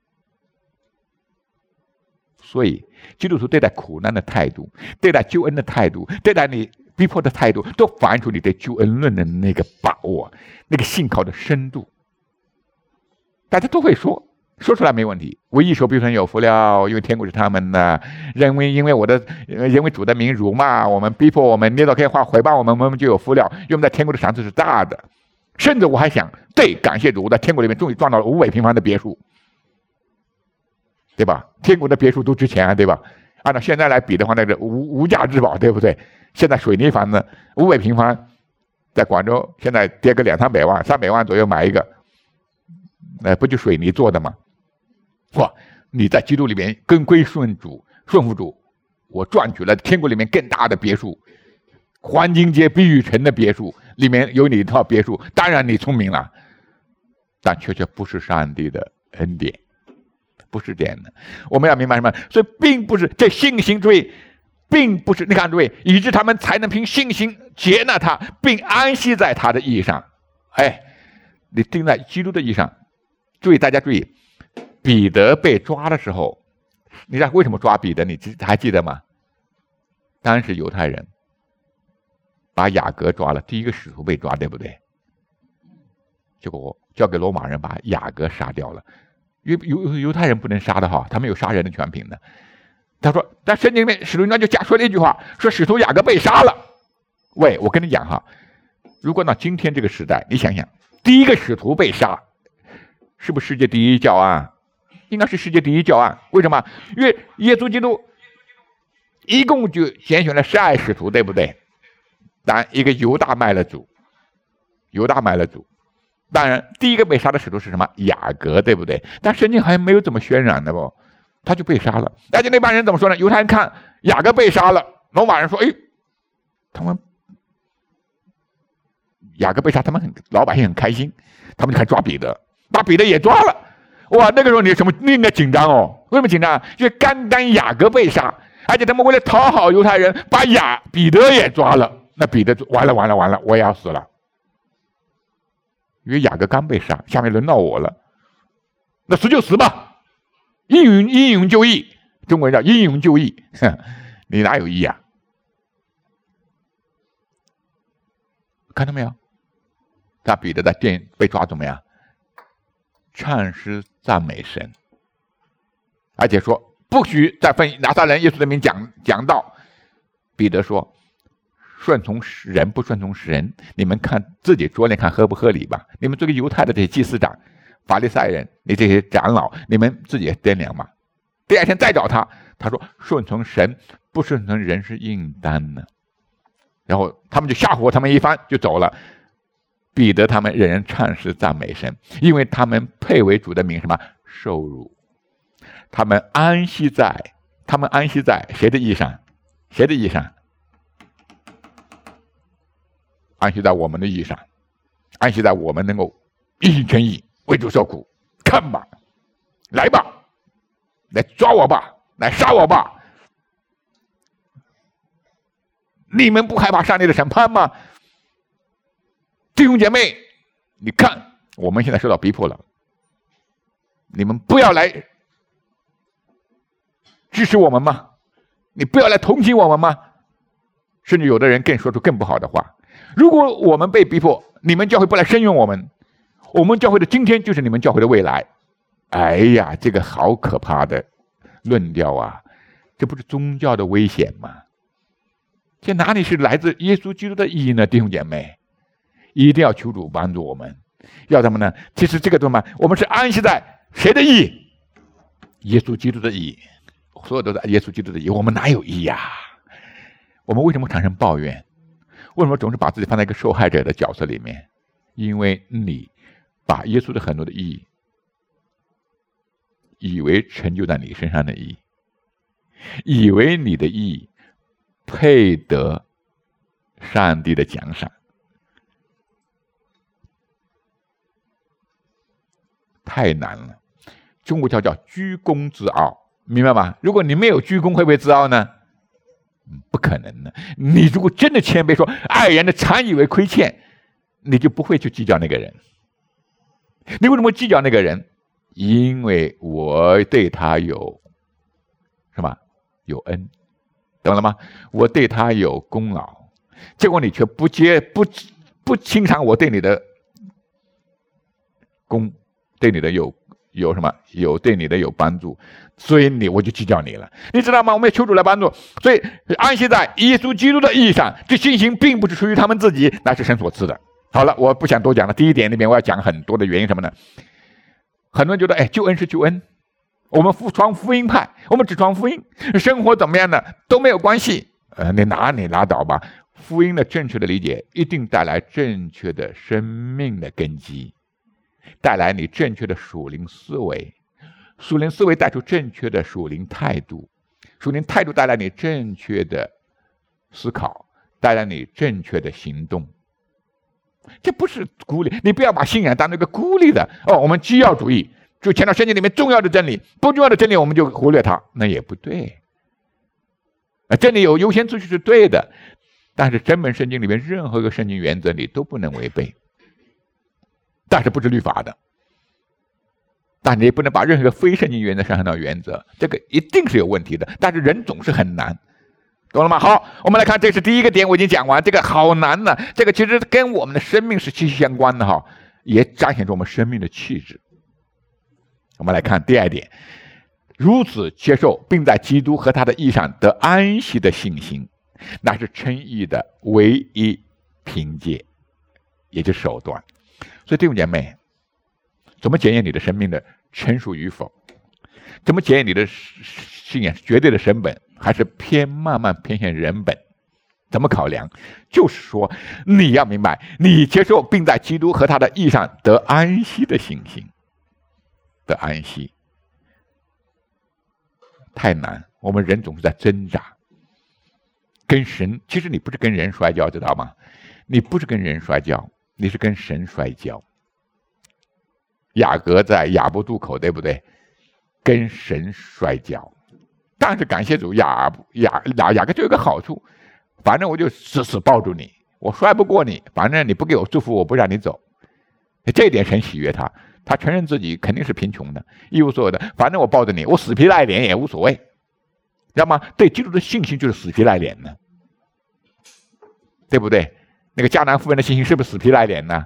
所以，基督徒对待苦难的态度，对待救恩的态度，对待你逼迫的态度，都反映出你对救恩论的那个把握，那个信靠的深度。大家都会说，说出来没问题。为义受逼迫有福了，因为天国是他们的。认为因为我的，因为主的名辱骂我们，逼迫我们，捏造黑话毁谤我们，我们就有福了，因为我们在天国的赏赐是大的。甚至我还想，对，感谢主，我在天国里面终于赚到了五百平方的别墅，对吧？天国的别墅都值钱啊，对吧？按照现在来比的话，那个无无价之宝，对不对？现在水泥房子五百平方，在广州现在跌个两三百万，三百万左右买一个，那、呃、不就水泥做的吗？哇！你在基督里面跟归顺主、顺服主，我赚取了天国里面更大的别墅，黄金街碧玉城的别墅， 里面有你一套别墅，当然你聪明了，但确确不是上帝的恩典，不是这样的。我们要明白什么？所以并不是这信心主义，并不是你看诸位，以致他们才能凭信心接纳他，并安息在他的意义上。哎，你定在基督的意义上。注意，大家注意，彼得被抓的时候，你知道为什么抓彼得？你还记得吗？当时犹太人把雅各抓了，第一个使徒被抓，对不对？结果交给罗马人把雅各杀掉了，因为犹犹太人不能杀的哈，他们有杀人的权柄的。他说，在圣经里面，使徒行传就假说了一句话，说使徒雅各被杀了。喂，我跟你讲哈，如果到今天这个时代，你想想，第一个使徒被杀，是不是世界第一教案？应该是世界第一教案。为什么？因为耶稣基督一共就拣选了十二使徒，对不对？当然，一个犹大卖了主，犹大卖了主。当然，第一个被杀的使徒是什么？雅各，对不对？但圣经好像没有这么渲染的不，他就被杀了。而且那帮人怎么说呢？犹太人看雅各被杀了，罗马人说：“哎，他们雅各被杀，他们很老百姓很开心，他们就开始抓彼得，把彼得也抓了。哇，那个时候你什么？你应该紧张哦。为什么紧张？因为单单雅各被杀，而且他们为了讨好犹太人，把雅彼得也抓了。那彼得完了完了完了，我也要死了。因为雅各刚被杀，下面轮到我了，那死就死吧，英勇英勇就义，中国人叫英勇就义，你哪有义啊？看到没有？他彼得在电被抓怎么样？唱诗赞美神，而且说不许再奉拿撒勒人耶稣的名讲讲道。彼得说：“顺从人不顺从人，你们看自己酌量看合不合理吧。你们这个犹太的这些祭司长、法利赛人，你这些长老，你们自己掂量吧。”第二天再找他，他说：“顺从神不顺从人是应当的。”然后他们就吓唬他们一番，就走了。彼得他们人人唱诗赞美神，因为他们配为主的名什么受辱，他们安息在他们安息在谁的意上？谁的意上？安息在我们的意上，安息在我们能够一心全意为主受苦。看吧，来吧，来抓我吧，来杀我吧！你们不害怕上帝的审判吗？弟兄姐妹，你看我们现在受到逼迫了，你们不要来支持我们吗？你不要来同情我们吗？甚至有的人更说出更不好的话。如果我们被逼迫，你们教会不来声援我们，我们教会的今天就是你们教会的未来。哎呀，这个好可怕的论调啊！这不是宗教的危险吗？这哪里是来自耶稣基督的意义呢？弟兄姐妹，一定要求主帮助我们。要什么呢？其实这个什么，我们是安息在谁的意义？耶稣基督的意义，所有都是耶稣基督的意义。我们哪有意义啊？我们为什么产生抱怨？为什么总是把自己放在一个受害者的角色里面？因为你把耶稣的很多的意义，以为成就在你身上的意义，以为你的意义配得上帝的奖赏。太难了，中国叫叫居功自傲，明白吗？如果你没有居功，会不会自傲呢？不可能的。你如果真的谦卑，说爱人的常以为亏欠，你就不会去计较那个人。你为什么计较那个人？因为我对他有什么？有恩，懂了吗？我对他有功劳，结果你却不接不不欣赏我对你的功，对你的有有什么？有对你的有帮助，所以你我就计较你了，你知道吗？我们要求主来帮助，所以安息在耶稣基督的意义上，这信心并不是属于他们自己，乃是神所赐的。好了，我不想多讲了。第一点里面我要讲很多的原因，什么呢？很多人觉得，哎，救恩是救恩，我们传福音派，我们只传福音，生活怎么样呢都没有关系。呃，你拿你拉倒吧。福音的正确的理解，一定带来正确的生命的根基，带来你正确的属灵思维，属灵思维带出正确的属灵态度，属灵态度带来你正确的思考，带来你正确的行动。 这不是孤立，你不要把信仰当成一个孤立的哦。我们基要主义，就强调圣经里面重要的真理，不重要的真理我们就忽略它，那也不对。啊，真理有优先次序是对的，但是整本圣经里面任何一个圣经原则你都不能违背，但是不是律法的。但你也不能把任何一个非圣经原则上升到原则，这个一定是有问题的。但是人总是很难，懂了吗？好，我们来看，这是第一个点，我已经讲完。这个好难呢、啊，这个其实跟我们的生命是息息相关的哈，也彰显出我们生命的气质。我们来看第二点，如此接受并在基督和他的义上得安息的信心，那是称义的唯一凭借，也就是手段。所以弟兄姐妹，怎么检验你的生命的成熟与否？怎么检验你的信仰是绝对的神本，还是偏慢慢偏向人本？怎么考量？就是说，你要明白，你接受并在基督和他的义上得安息的信心，得安息太难。我们人总是在挣扎，跟神，其实你不是跟人摔跤，知道吗？你不是跟人摔跤，你是跟神摔跤。雅各在雅博渡口，对不对？跟神摔跤。但是感谢主，雅雅雅雅各就有个好处，反正我就死死抱住你，我摔不过你，反正你不给我祝福，我不让你走。这一点神喜悦他，他承认自己肯定是贫穷的，一无所有的，反正我抱着你，我死皮赖脸也无所谓，知道吗？对基督的信心就是死皮赖脸呢，对不对？那个迦南妇人的信心是不是死皮赖脸呢？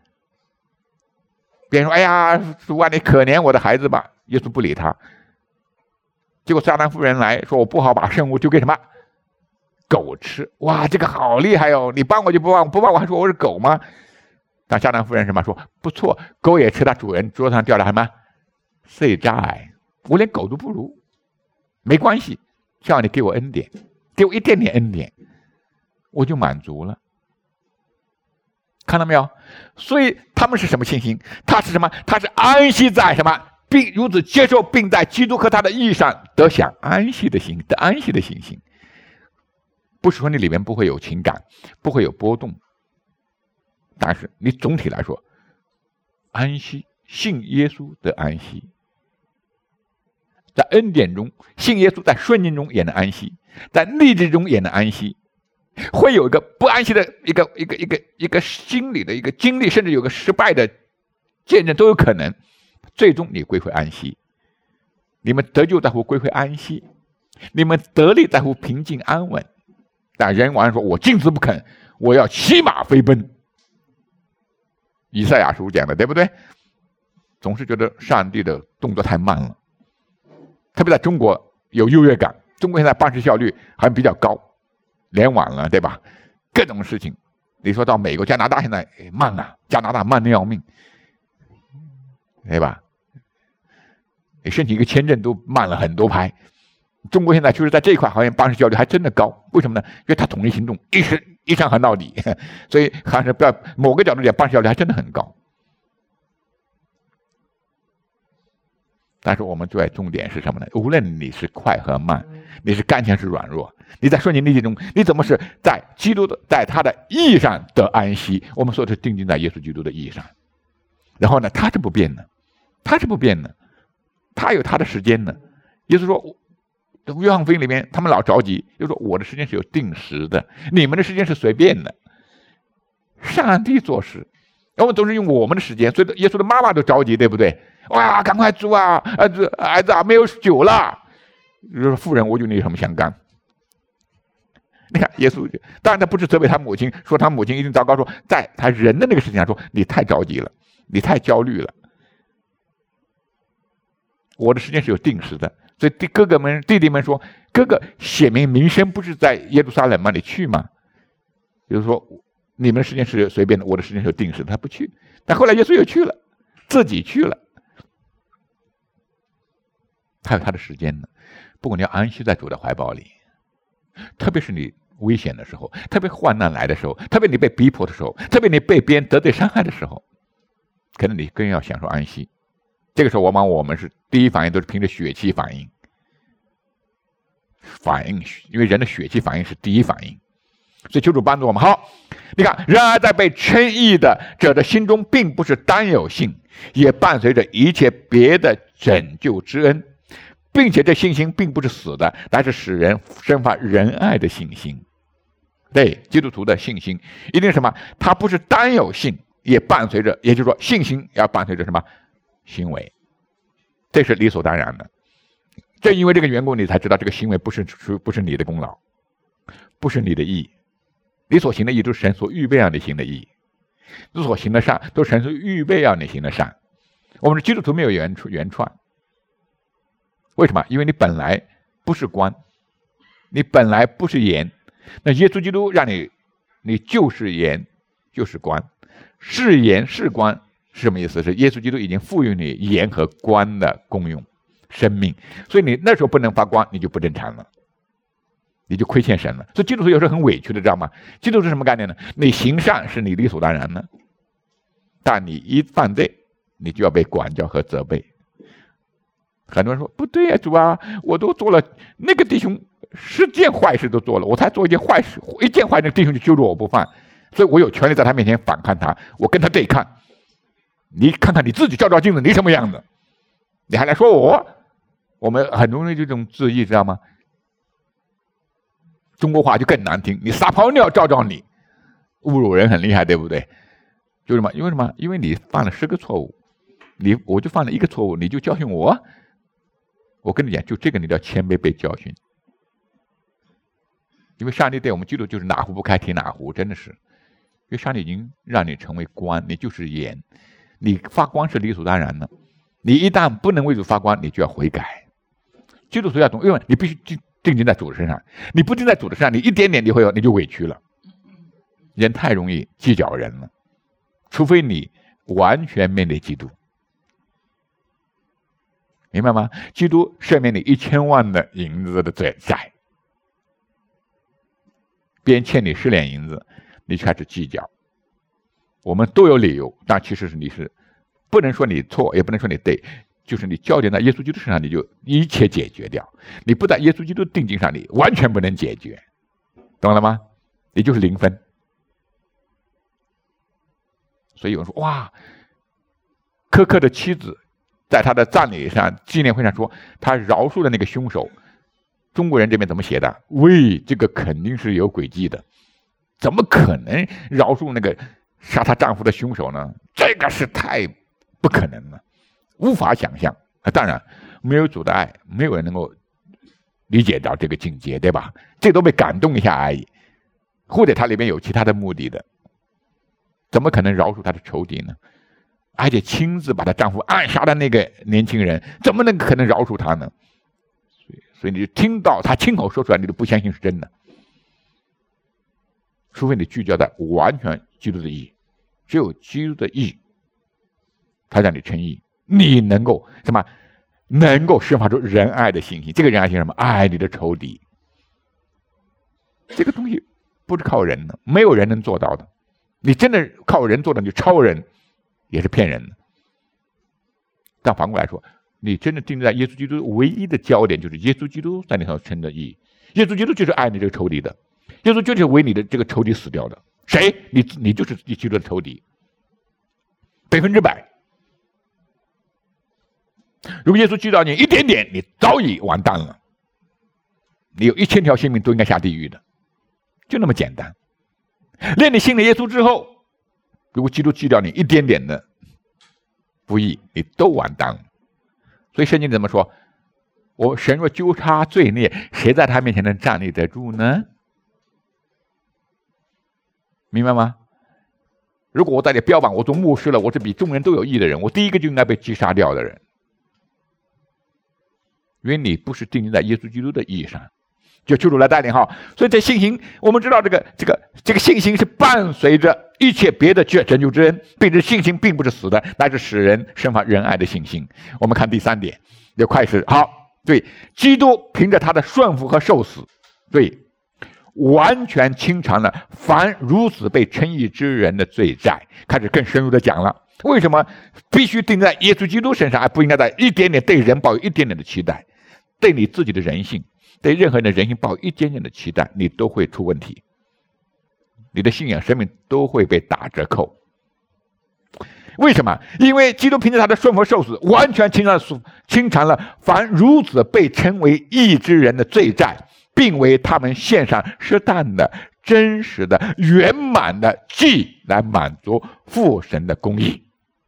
别人说：“哎呀，主啊，你可怜我的孩子吧。”耶稣不理他。结果迦南妇人来说：“我不好把圣物丢给什么狗吃。”哇，这个好厉害哦！你帮我就不帮，不帮我还说我是狗吗？但迦南妇人什么说？不错，狗也吃它主人桌上掉了什么碎渣，我连狗都不如，没关系，只要你给我恩典，给我一点点恩典，我就满足了。看到没有？所以他们是什么信心？他是什么？他是安息在什么？并如此接受，并在基督和他的义上得享安息的心，得安息的信心。不是说你里面不会有情感，不会有波动，但是你总体来说，安息，信耶稣的安息，在恩典中，信耶稣在顺境中也能安息，在逆境中也能安息。会有一个不安息的一个一个一个一个心理的一个经历，甚至有个失败的见证都有可能。最终你归回安息，你们得救在乎归回安息，你们得力在乎平静安稳。但人往往说：“我禁止不肯，我要骑马飞奔。”以赛亚书讲的，对不对？总是觉得上帝的动作太慢了，特别在中国有优越感。中国现在办事效率还比较高。联网了，对吧？各种事情，你说到美国、加拿大现在慢啊，加拿大慢的要命，对吧？你申请一个签证都慢了很多拍。中国现在确实在这一块好像办事效率还真的高，为什么呢？因为它统一行动，一时一上喊到底，所以还是不要某个角度讲，办事效率还真的很高。但是我们最重点是什么呢？无论你是快和慢，你是刚强是软弱，你在顺境逆境中，你怎么是在基督的在他的义上得安息？我们说的是定睛在耶稣基督的义上。然后呢，他是不变的，他是不变的，他有他的时间的。耶稣说，约翰福音里面他们老着急，就说我的时间是有定时的，你们的时间是随便的。上帝做事，我们总是用我们的时间，所以耶稣的妈妈都着急，对不对？哇，赶快煮啊！儿子，儿子啊，没有酒了。说妇人，我与你有什么相干？你看耶稣，当然他不是责备他母亲，说他母亲一定糟糕，说在他人的那个事情上说，你太着急了，你太焦虑了。我的时间是有定时的，所以哥哥们、弟弟们说，哥哥显明名声不是在耶路撒冷吗？你去吗？就是说，你们的时间是随便的，我的时间是有定时的，他不去。但后来耶稣又去了，自己去了。他有他的时间呢，不过你要安息在主的怀抱里，特别是你危险的时候，特别患难来的时候，特别你被逼迫的时候，特别你被别人得罪伤害的时候，可能你更要享受安息。这个时候往往我们是第一反应都是凭着血气反应，反应，因为人的血气反应是第一反应，所以求主帮助我们。好， 你看，然而在被称义的者的心中，并不是单有信，也伴随着一切别的拯救之恩，并且这信心并不是死的，但是使人生发仁爱的信心。对，基督徒的信心一定是什么？它不是单有信，也伴随着，也就是说，信心要伴随着什么行为？这是理所当然的。正因为这个缘故，你才知道这个行为不是不是你的功劳，不是你的义。你所行的义都是神所预备让你行的义，你所行的善都是神所预备让你行的善。我们的基督徒没有原原创，为什么？因为你本来不是光，你本来不是盐。那耶稣基督让你，你就是盐，就是光，是盐是光是什么意思？是耶稣基督已经赋予你盐和光的功用、生命，所以你那时候不能发光，你就不正常了。你就亏欠神了。所以基督徒有时候很委屈的，知道吗？基督徒是什么概念呢？你行善是你理所当然的，但你一犯罪，你就要被管教和责备。很多人说不对呀、啊，主啊，我都做了，那个弟兄十件坏事都做了，我才做一件坏事，一件坏事弟兄就揪住我不放，所以我有权利在他面前反抗他，我跟他对抗。你看看你自己照照镜子，你什么样子？你还来说我？我们很多人这种自义，知道吗？中国话就更难听，你撒泡尿照照你，侮辱人很厉害，对不对？就什么？因为什么？因为你犯了十个错误，你我就犯了一个错误，你就教训我。我跟你讲，就这个你要谦卑被教训，因为上帝对我们基督就是哪壶不开提哪壶，真的是，因为上帝已经让你成为光，你就是盐，你发光是理所当然的。你一旦不能为主发光，你就要悔改。基督徒要懂，因为你必须定睛在主的身上，你不定在主的身上，你一点点你会有，你就委屈了。人太容易计较人了，除非你完全面对基督，明白吗？基督赦免你一千万的银子的罪债，别人欠你十两银子，你开始计较。我们都有理由，但其实是你是不能说你错，也不能说你对。就是你焦点在耶稣基督身上，你就一切解决掉；你不在耶稣基督定睛上，你完全不能解决，懂了吗？也就是零分。所以有人说：“哇，苛刻的妻子在他的葬礼上、纪念会上说，他饶恕了那个凶手。”中国人这边怎么写的？喂，这个肯定是有诡计的，怎么可能饶恕那个杀她丈夫的凶手呢？这个是太不可能了。无法想象，当然没有主的爱，没有人能够理解到这个境界，对吧？这都被感动一下而已，或者他里面有其他的目的的，怎么可能饶恕他的仇敌呢？而且亲自把她丈夫暗杀的那个年轻人，怎么能可能饶恕他呢？所以，所以你就听到他亲口说出来，你都不相信是真的，除非你聚焦在完全基督的义，只有基督的义，他让你称义。你能够什么？能够释放出仁爱的信心。这个仁爱信什么？爱你的仇敌。这个东西不是靠人的，没有人能做到的。你真的靠人做的，你就超人，也是骗人的。但反过来说，你真的定在耶稣基督唯一的焦点，就是耶稣基督在你上称的义。耶稣基督就是爱你这个仇敌的，耶稣就是为你的这个仇敌死掉的。谁？你你就是基督的仇敌，百分之百。如果耶稣知道你一点点，你早已完蛋了。你有一千条性命都应该下地狱的，就那么简单。连你信了耶稣之后，如果基督记掉你一点点的不义，你都完蛋了。所以圣经怎么说？我神若纠察罪孽，谁在他面前能站立得住呢？明白吗？如果我在这标榜我做牧师了，我是比众人都有义的人，我第一个就应该被击杀掉的人。因为你不是定睛在耶稣基督的意义上，就求主来带领哈。所以这信心，我们知道这个这个这个信心是伴随着一切别的拯救之恩，并且信心并不是死的，乃是使人生发仁爱的信心。我们看第三点，就开始好，对，基督凭着他的顺服和受死，对，完全清偿了凡如此被称义之人的罪债。开始更深入的讲了，为什么必须定在耶稣基督身上，而不应该在一点点对人抱有一点点的期待？对你自己的人性，对任何人的人性抱有一点点的期待，你都会出问题。 你的信仰生命都会被打折扣。为什么？因为基督凭着他的顺服受死，完全清偿了清偿了凡如此被称为义之人的罪债，并为他们献上适当的、真实的、圆满的祭，来满足父神的公义。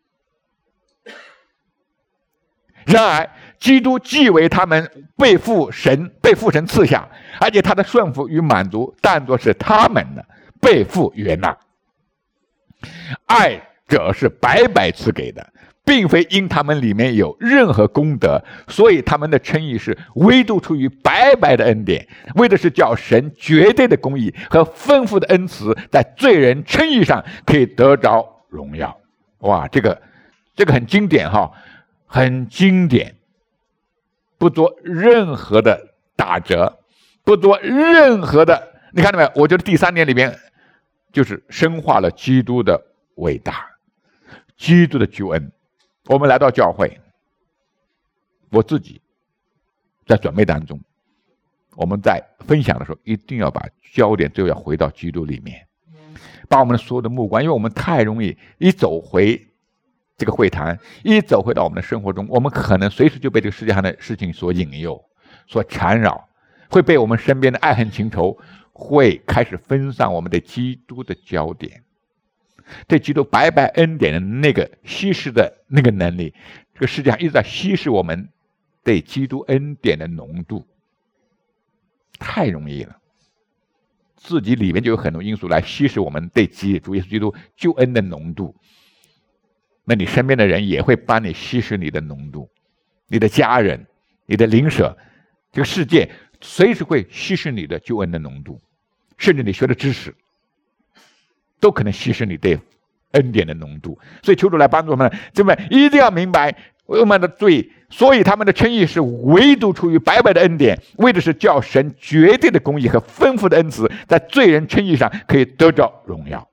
然而，基督既为他们被父神被父神赐下，而且他的顺服与满足当作是他们的被父悦纳。爱者是白白赐给的，并非因他们里面有任何功德，所以他们的称义是唯独出于白白的恩典，为的是叫神绝对的公义和丰富的恩慈在罪人称义上可以得着荣耀。哇，这个这个很经典哈，很经典，不做任何的打折，不做任何的，你看到没有？我觉得第三点里面就是深化了基督的伟大，基督的救恩。我们来到教会，我自己在准备当中，我们在分享的时候一定要把焦点最后要回到基督里面，把我们所有的目光，因为我们太容易一走回这个会谈，一走回到我们的生活中，我们可能随时就被这个世界上的事情所引诱、所缠绕，会被我们身边的爱恨情仇会开始分散我们对基督的焦点，对基督白白恩典的那个稀释的那个能力。这个世界上一直在稀释我们对基督恩典的浓度，太容易了，自己里面就有很多因素来稀释我们对主耶稣基督救恩的浓度。那你身边的人也会帮你稀释你的浓度，你的家人、你的邻舍，这个世界随时会稀释你的救恩的浓度，甚至你学的知识都可能稀释你对恩典的浓度。所以求主来帮助我们，这么一定要明白我们的罪，所以他们的称义是唯独出于白白的恩典，为的是叫神绝对的公义和丰富的恩慈在罪人称义上可以得着荣耀。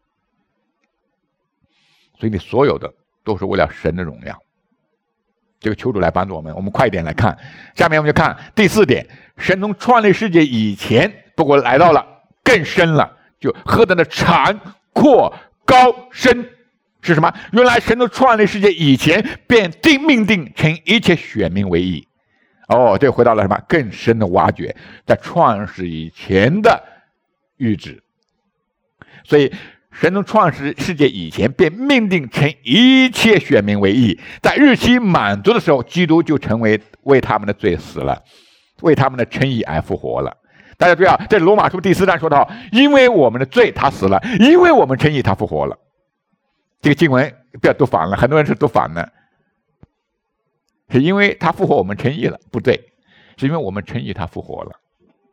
所以你所有的都是为了神的荣耀。这个求主来帮助我们，我们快一点来看。下面我们就看第四点，神从创立世界以前，不过来到了更深了，就何等的长阔高深是什么？原来神从创立世界以前便定命定成一切选民为义。哦，这回到了什么？更深的挖掘，在创世以前的预知。所以神从创世世界以前便命定成一切选民为义，在日期满足的时候，基督就成为为他们的罪死了，为他们的称义而复活了。大家注意啊，这罗马书第四章说到，因为我们的罪他死了，因为我们称义他复活了。这个经文不要读反了，很多人是读反的，是因为他复活我们称义了，不对，是因为我们称义他复活了，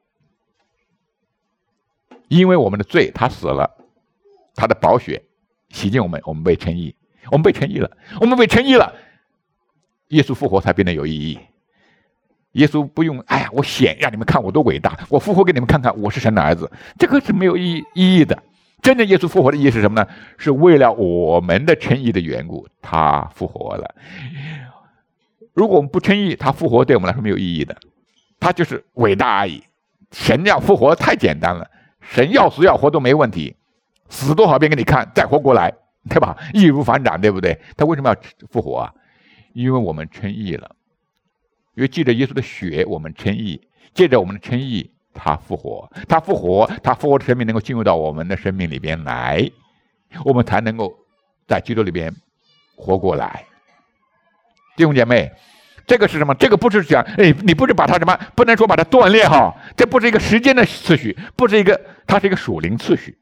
因为我们的罪他死了，他的宝血洗净我们，我们被称义，我们被称义了，我们被称义了，耶稣复活才变得有意义。耶稣不用，哎呀，我显让你们看我多伟大，我复活给你们看看我是神的儿子，这个是没有意义的。真正耶稣复活的意义是什么呢？是为了我们的称义的缘故，他复活了。如果我们不称义，他复活对我们来说没有意义的，他就是伟大而已。神要复活太简单了，神要死要活都没问题，死多少遍给你看，再活过来，对吧？易如反掌，对不对？他为什么要复活啊？因为我们称义了，因为借着耶稣的血我们称义，借着我们的称义他复活，他复活，他复活的生命能够进入到我们的生命里边来，我们才能够在基督里边活过来。弟兄姐妹，这个是什么？这个不是讲，哎，你不是把它什么，不能说把它锻炼哈，这不是一个时间的次序，不是一个，它是一个属灵次序。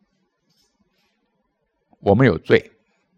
我们有罪，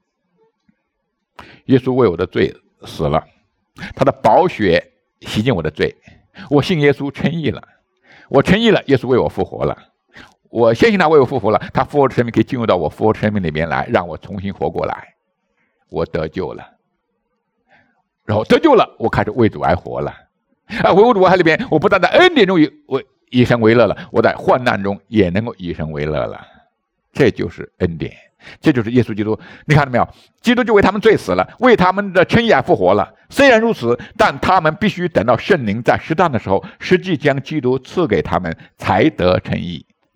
耶稣为我的罪死了，他的宝血洗净我的罪，我信耶稣称义了，我称义了，耶稣为我复活了，我相信他为我复活了，他复活的生命可以进入到我复活的生命里面来，让我重新活过来，我得救了，然后得救了，我开始为主而活了啊！为主而活里边，我不但在恩典中以以神为乐了，我在患难中也能够以神为乐了，这就是恩典，这就是耶稣基督。你看到没有？基督就为他们罪死了，为他们的称义而复活了。虽然如此，但他们必须等到圣灵在适当的时候，实际将基督赐给他们，才得称义。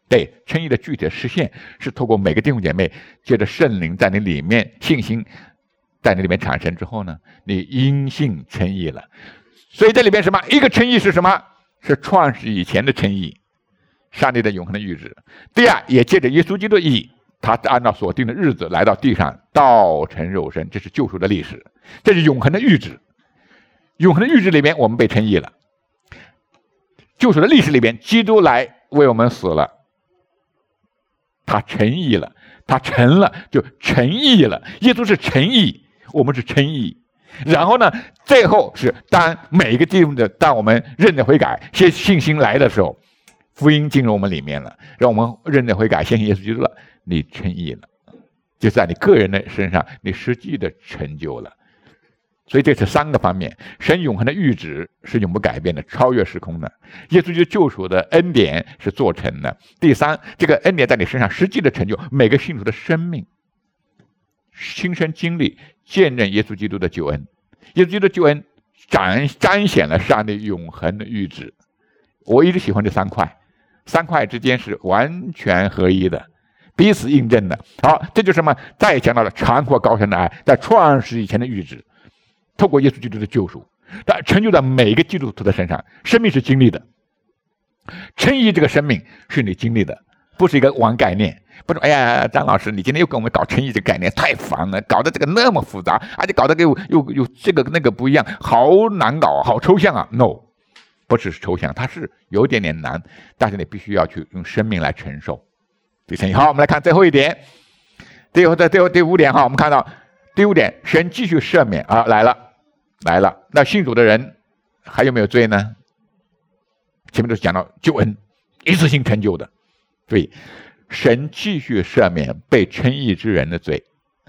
对，称义的具体的实现是透过每个弟兄姐妹借着圣灵在你里面，信心在你里面产生之后呢，你因信称义了。所以这里边什么？一个称义是什么？是创世以前的称义，上帝的永恒的预旨。第二，也借着耶稣基督的义，他按照所定的日子来到地上，道成肉身，这是救赎的历史，这是永恒的预旨。永恒的预旨里面，我们被称义了。救赎的历史里边，基督来为我们死了，他成义了，他成了，就成义了。耶稣是成义，我们是称义。然后呢，最后是当每一个弟兄的，当我们认罪悔改、信信心来的时候，福音进入我们里面了，让我们认罪悔改、相信耶稣基督了，你称义了，就在你个人的身上，你实际的成就了。所以这是三个方面，神永恒的预旨是永不改变的，超越时空的；耶稣基督救赎的恩典是做成的。第三，这个恩典在你身上实际的成就，每个信徒的生命亲身经历见证耶稣基督的救恩，耶稣基督的救恩展彰显了上帝永恒的预旨。我一直喜欢这三块，三块之间是完全合一的，彼此印证的。好，这就是什么？再讲到了长阔高深的爱，在创世以前的预旨，透过耶稣基督的救赎，它成就在每一个基督徒的身上。生命是经历的，称义这个生命是你经历的，不是一个玩概念。不是，哎呀，张老师，你今天又跟我们搞称义这个概念，太烦了，搞得这个那么复杂，而且搞得又又又这个那个不一样，好难搞，好抽象啊 ！No， 不是抽象，它是有点点难，但是你必须要去用生命来承受这称义。好，我们来看最后一点，最后的最后第五点哈，我们看到第五点，神继续赦免啊，来了来了，那信主的人还有没有罪呢？前面都是讲到救恩一次性成就的，对。神继续赦免被称义之人的罪。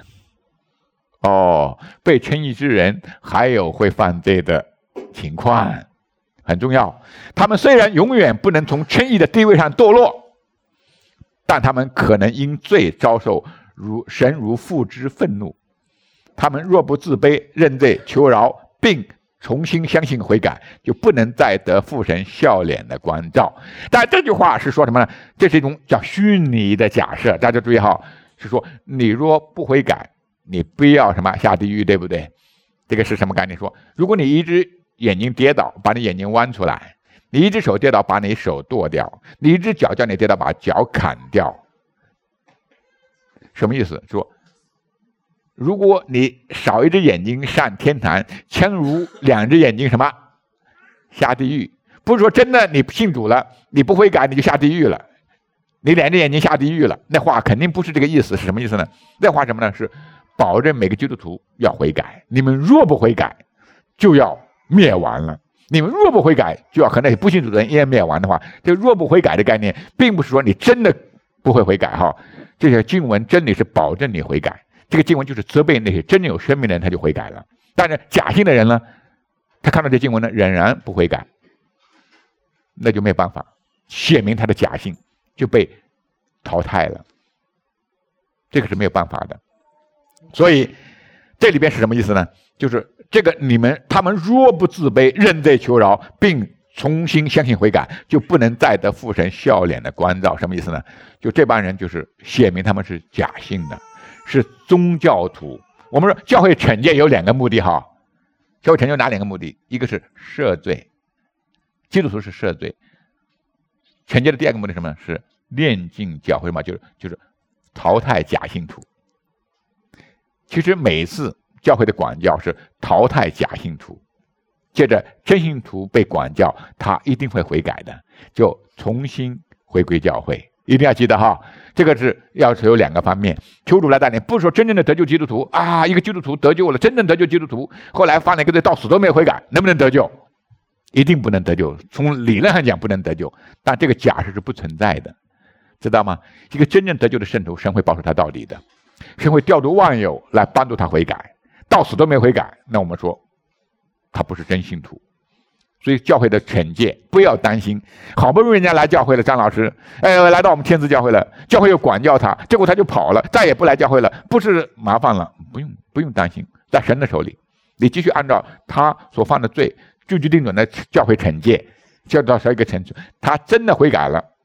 哦，被称义之人还有会犯罪的情况，很重要。他们虽然永远不能从称义的地位上堕落，但他们可能因罪遭受如神如父之愤怒。他们若不自卑、认罪、求饶，并重新相信悔改，就不能再得父神笑脸的关照。但这句话是说什么呢？这是一种叫虚拟的假设，大家注意哈，是说你若不悔改，你不要什么下地狱，对不对？这个是什么概念？说如果你一只眼睛跌倒，把你眼睛弯出来；你一只手跌倒，把你手剁掉；你一只脚叫你跌倒，把脚砍掉。什么意思？说如果你少一只眼睛上天堂，强如两只眼睛什么下地狱。不是说真的你信主了，你不悔改你就下地狱了，你两只眼睛下地狱了，那话肯定不是这个意思。是什么意思呢？那话什么呢？是保证每个基督徒要悔改，你们若不悔改就要灭亡了，你们若不悔改就要和那些不信主的人一样灭亡的话，这若不悔改的概念并不是说你真的不会悔改哈，这些经文真理是保证你悔改。这个经文就是责备那些真正有生命的人，他就悔改了。但是假信的人呢，他看到这经文呢，仍然不悔改，那就没有办法，显明他的假信就被淘汰了，这个是没有办法的。所以这里边是什么意思呢？就是这个你们他们若不自卑、认罪求饶，并重新相信悔改，就不能再得父神笑脸的关照。什么意思呢？就这帮人就是显明他们是假信的，是宗教徒。我们说教会惩戒有两个目的哈，教会惩戒有哪两个目的？一个是赦罪，基督徒是赦罪。惩戒的第二个目的是什么？是炼净教会嘛，就是就是淘汰假信徒。其实每次教会的管教是淘汰假信徒，接着真信徒被管教，他一定会悔改的，就重新回归教会。一定要记得哈，这个是要是有两个方面，求主来带领，不是说真正的得救基督徒啊，一个基督徒得救了，真正得救基督徒后来犯了一个罪，到死都没有悔改，能不能得救？一定不能得救，从理论上讲不能得救，但这个假设是不存在的，知道吗？一个真正得救的圣徒，神会保守他到底的，神会调度万有来帮助他悔改，到死都没悔改，那我们说他不是真信徒。所以教会的惩戒不要担心，好不容易人家来教会了，张老师哎来到我们天赐教会了，教会又管教他，结果他就跑了，再也不来教会了，不是麻烦了？不用不用担心，在神的手里，你继续按照他所犯的罪具体定准的教会惩戒，教到什么一个程度，他真的悔改了，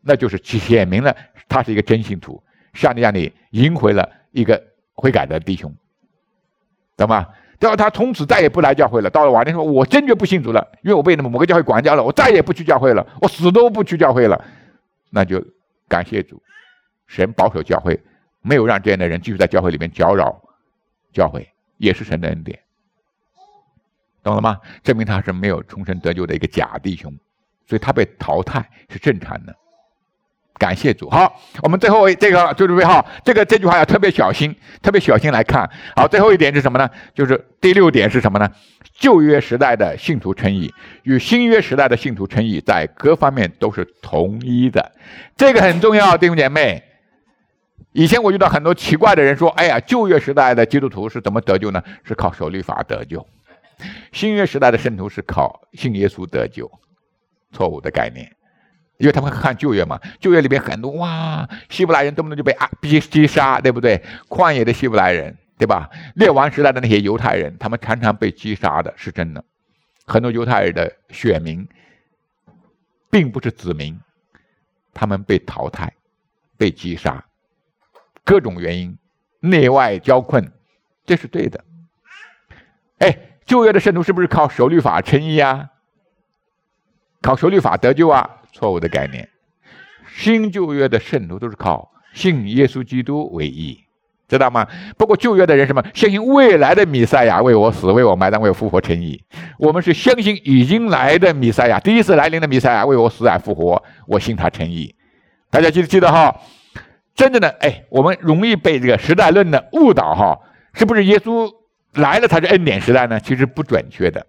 那就是显明了他是一个真信徒，上帝让你赢回了一个悔改的弟兄，懂吗？到他从此再也不来教会了。到了晚年说，我坚决不信主了，因为我被某个教会管教了，我再也不去教会了，我死都不去教会了。那就感谢主，神保守教会，没有让这样的人继续在教会里面搅扰教会，也是神的恩典，懂了吗？证明他是没有重生得救的一个假弟兄，所以他被淘汰是正常的。感谢主。好，我们最后这个就是为哈，这个这句话要特别小心，特别小心来看。好，最后一点是什么呢？就是第六点是什么呢？旧约时代的信徒称义与新约时代的信徒称义在各方面都是同一的，这个很重要，弟兄姐妹。以前我遇到很多奇怪的人说，哎呀，旧约时代的基督徒是怎么得救呢？是靠守律法得救。新约时代的圣徒是靠信耶稣得救，错误的概念。因为他们看旧约嘛，旧约里边很多哇，希伯来人动不动就被啊逼击杀，对不对？旷野的希伯来人，对吧？列王时代的那些犹太人，他们常常被击杀的，是真的。很多犹太人的选民，并不是子民，他们被淘汰，被击杀，各种原因，内外交困，这是对的。哎，旧约的圣徒是不是靠守律法称义啊？靠守律法得救啊？错误的概念。新旧约的圣徒都是靠信耶稣基督为义，知道吗？不过旧约的人什么？相信未来的弥赛亚为我死，为我埋葬，为我复活称义。我们是相信已经来的弥赛亚，第一次来临的弥赛亚为我死而复活，我信他称义。大家记得记得哈，真正的哎，我们容易被这个时代论的误导哈，是不是耶稣来了才是恩典时代呢？其实不准确的。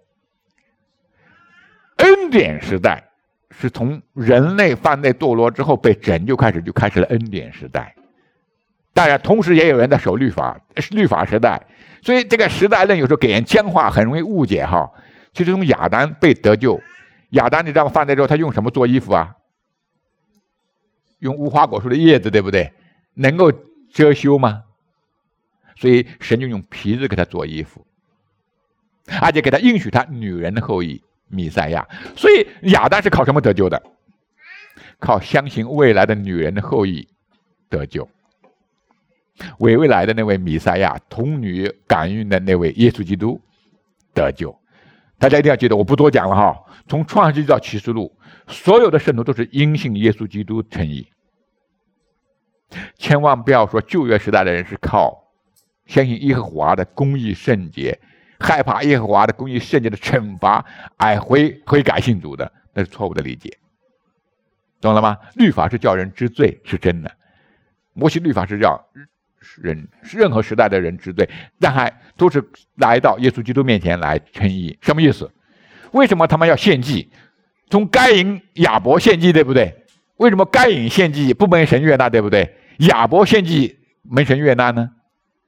恩典时代是从人类犯罪堕落之后被拯救开始，就开始了恩典时代。当然，同时也有人在守律法，律法时代。所以这个时代论有时候给人僵化，很容易误解哈。其实从亚当被得救，亚当你知道犯罪之后，他用什么做衣服啊？用无花果树的叶子，对不对？能够遮羞吗？所以神就用皮子给他做衣服，而且给他应许他女人的后裔弥赛亚。所以亚当是靠什么得救的？靠相信未来的女人的后裔得救，为未来的那位弥赛亚童女感孕的那位耶稣基督得救。大家一定要记得，我不多讲了哈。从创世纪到启示录，所有的圣徒都是因信耶稣基督称义。千万不要说旧约时代的人是靠相信耶和华的公义圣洁，害怕耶和华的公义圣洁的惩罚而悔悔改信主的，那是错误的理解，懂了吗？律法是叫人知罪，是真的。摩西律法是叫人任何时代的人知罪，但还都是来到耶稣基督面前来称义。什么意思？为什么他们要献祭？从该隐亚伯献祭，对不对？为什么该隐献祭不蒙神悦纳，对不对？亚伯献祭蒙神悦纳呢？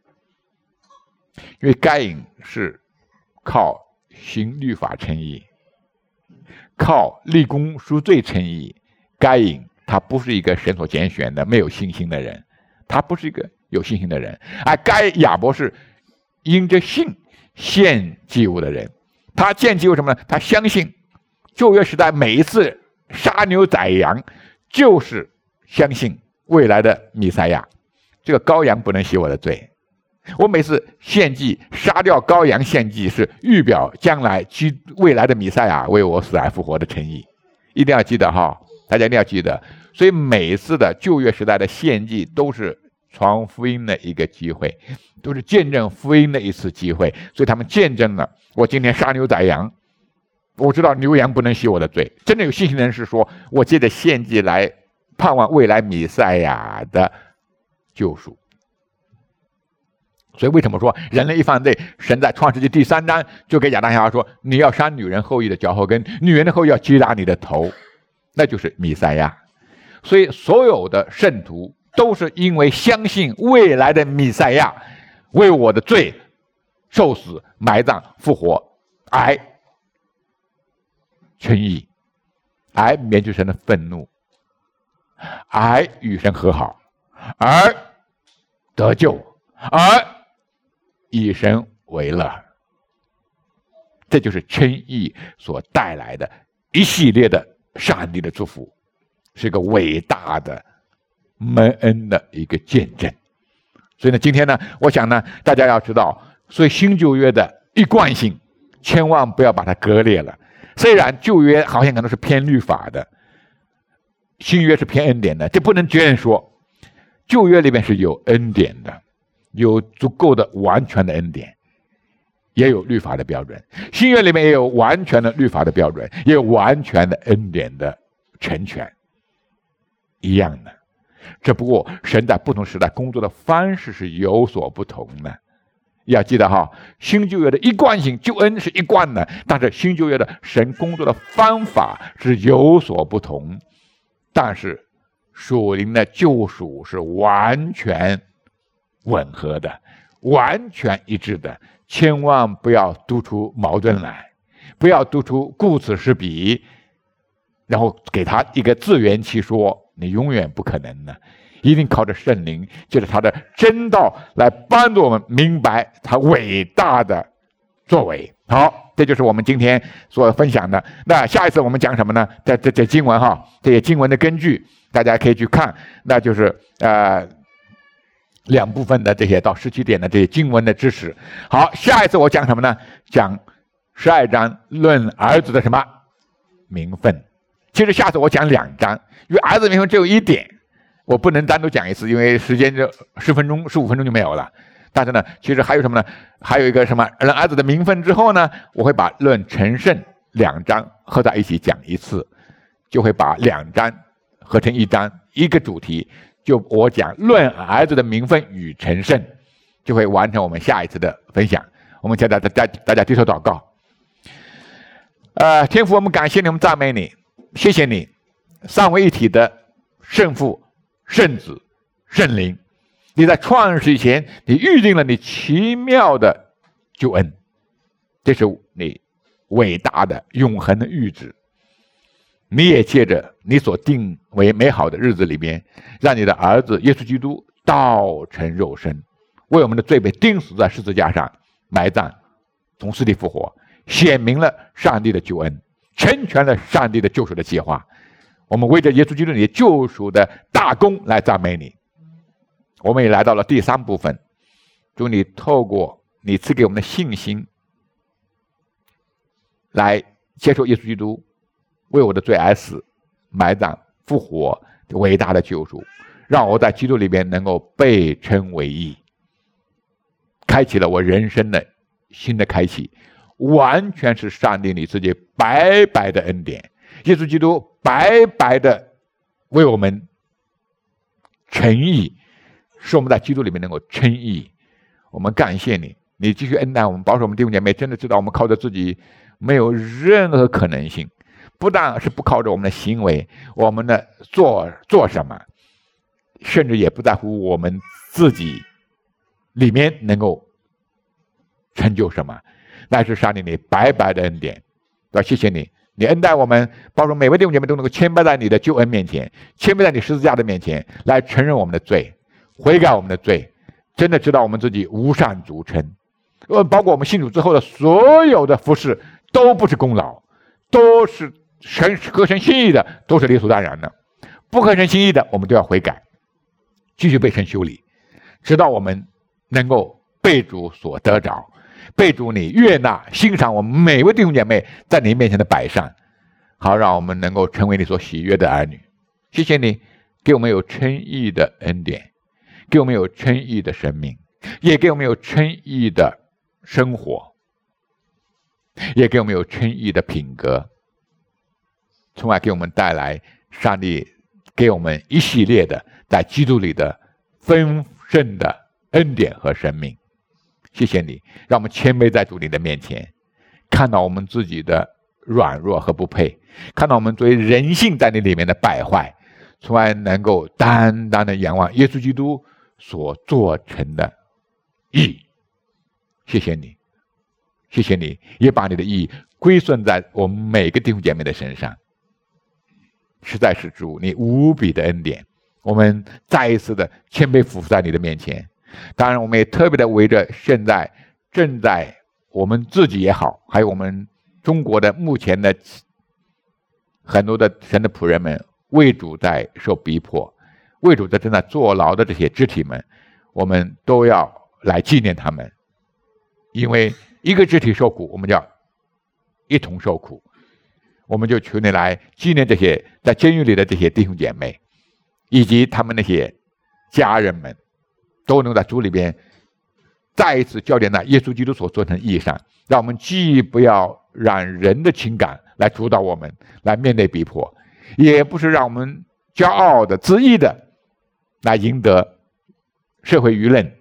因为该隐是靠行律法称义，靠立功赎罪称义。该隐他不是一个神所拣选的没有信心的人，他不是一个有信心的人。而该亚伯是因着信献祭物的人。他献祭物什么呢？他相信旧约时代每一次杀牛宰羊，就是相信未来的弥赛亚，这个羔羊不能洗我的罪。我每次献祭杀掉羔羊献祭，是预表将来基未来的弥赛亚为我死而复活的诚意，一定要记得哈，大家一定要记得。所以每一次的旧约时代的献祭都是传福音的一个机会，都是见证福音的一次机会。所以他们见证了我今天杀牛宰羊，我知道牛羊不能洗我的罪。真的有信心的人是说，我借着献祭来盼望未来弥赛亚的救赎。所以为什么说人类一犯罪，神在创世纪第三章就给亚当夏娃说，你要杀女人后裔的脚后跟，女人的后裔要击打你的头，那就是弥赛亚。所以所有的圣徒都是因为相信未来的弥赛亚为我的罪受死埋葬复活而称义，而免去神的愤怒，而与神和好，而得救，而以神为乐。这就是称义所带来的一系列的上帝的祝福， 是一个伟大的蒙恩的一个见证。所以呢，今天呢，我想呢，大家要知道，所以新旧约的一贯性，千万不要把它割裂了。虽然旧约好像可能是偏律法的，新约是偏恩典的，这不能这样说。旧约里面是有恩典的，有足够的完全的恩典，也有律法的标准。新约里面也有完全的律法的标准，也有完全的恩典的成全，一样的。只不过神在不同时代工作的方式是有所不同的。要记得哈，新旧约的一贯性，救恩是一贯的，但是新旧约的神工作的方法是有所不同。但是属灵的救赎是完全吻合的，完全一致的。千万不要读出矛盾来，不要读出顾此失彼，然后给他一个自圆其说，你永远不可能的。一定靠着圣灵，借着他的真道来帮助我们明白他伟大的作为。好，这就是我们今天所分享的。那下一次我们讲什么呢？这这这经文哈，这些经文的根据大家可以去看，那就是呃两部分的这些到十七点的这些经文的知识。好，下一次我讲什么呢？讲十二章论儿子的什么名分。其实下次我讲两章，因为儿子名分只有一点。我不能单独讲一次，因为时间就十分钟、十五分钟就没有了。但是呢，其实还有什么呢？还有一个什么论儿子的名分之后呢，我会把论成圣两章合在一起讲一次，就会把两章合成一章，一个主题，就我讲论儿子的名分与成圣，就会完成我们下一次的分享。我们现在大家大家低头祷告。呃，天父，我们感谢你，我们赞美你，谢谢你，三位一体的圣父、圣子、圣灵，你在创世以前，你预定了你奇妙的救恩，这是你伟大的永恒的预旨。你也借着你所定为美好的日子里边，让你的儿子耶稣基督道成肉身，为我们的罪被钉死在十字架上，埋葬，从死里复活，显明了上帝的救恩，成全了上帝的救赎的计划。我们为着耶稣基督你救赎的大功来赞美你。我们也来到了第三部分，祝你透过你赐给我们的信心，来接受耶稣基督为我的罪而死、埋葬、复活的伟大的救赎，让我在基督里边能够被称为义，开启了我人生的新的开启，完全是上帝你自己白白的恩典。耶稣基督白白的为我们称义，使我们在基督里面能够称义。我们感谢你，你继续恩待我们，保守我们弟兄姐妹真的知道我们靠着自己没有任何可能性，不但是不靠着我们的行为，我们的做做什么，甚至也不在乎我们自己里面能够成就什么，那是上帝你白白的恩典。要谢谢你，你恩待我们，保守每位弟兄姐妹都能够谦卑在你的救恩面前，谦卑在你十字架的面前，来承认我们的罪，悔改我们的罪，真的知道我们自己无善足称。包括我们信主之后的所有的服事都不是功劳，都是神合神心意的，都是理所当然的。不合神心意的，我们都要悔改，继续被神修理，直到我们能够被主所得着，被主你悦纳欣赏我们每位弟兄姐妹在你面前的摆上，好让我们能够成为你所喜悦的儿女。谢谢你给我们有称义的恩典，给我们有称义的生命，也给我们有称义的生活，也给我们有称义的品格，从而给我们带来上帝给我们一系列的在基督里的丰盛的恩典和生命。谢谢你，让我们谦卑在主你的面前，看到我们自己的软弱和不配，看到我们作为人性在你里面的败坏，从而能够单单的仰望耶稣基督所做成的义。谢谢你，谢谢你，也把你的义归顺在我们每个弟兄姐妹的身上。实在是主你无比的恩典，我们再一次的谦卑俯伏在你的面前。当然我们也特别的为着现在正在我们自己也好，还有我们中国的目前的很多的神的仆人们为主在受逼迫，为主在正在坐牢的这些肢体们，我们都要来纪念他们。因为一个肢体受苦，我们就要一同受苦。我们就求你来纪念这些在监狱里的这些弟兄姐妹，以及他们那些家人们，都能在主里边再一次焦点在耶稣基督所做成的意义上，让我们既不要让人的情感来主导我们来面对逼迫，也不是让我们骄傲的恣意的来赢得社会舆论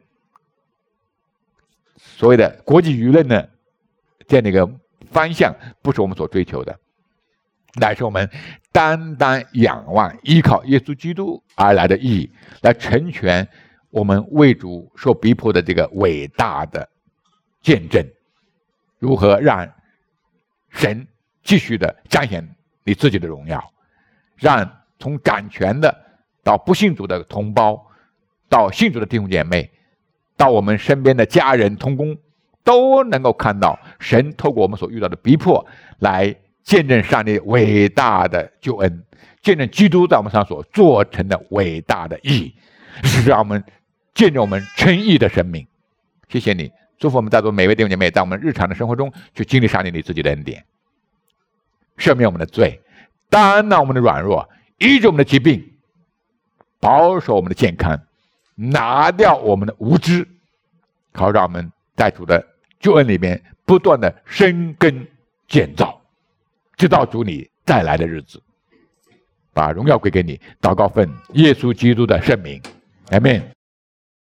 所谓的国际舆论的这样的一个方向，不是我们所追求的，乃是我们单单仰望依靠耶稣基督而来的意义，来成全我们为主受逼迫的这个伟大的见证。如何让神继续的彰显你自己的荣耀，让从掌权的到不信主的同胞，到信主的弟兄姐妹，到我们身边的家人同工，都能够看到神透过我们所遇到的逼迫来见证上帝伟大的救恩，见证基督在我们身上所做成的伟大的义，是让我们见证我们称义的生命。谢谢你，祝福我们在座每位弟兄姐妹，在我们日常的生活中去经历上帝你自己的恩典，赦免我们的罪，担当我们的软弱，医治我们的疾病，保守我们的健康，拿掉我们的无知，好让我们在主的救恩里面不断的生根建造，直到主你再来的日子。把荣耀归给你，祷告奉耶稣基督的圣名，阿们。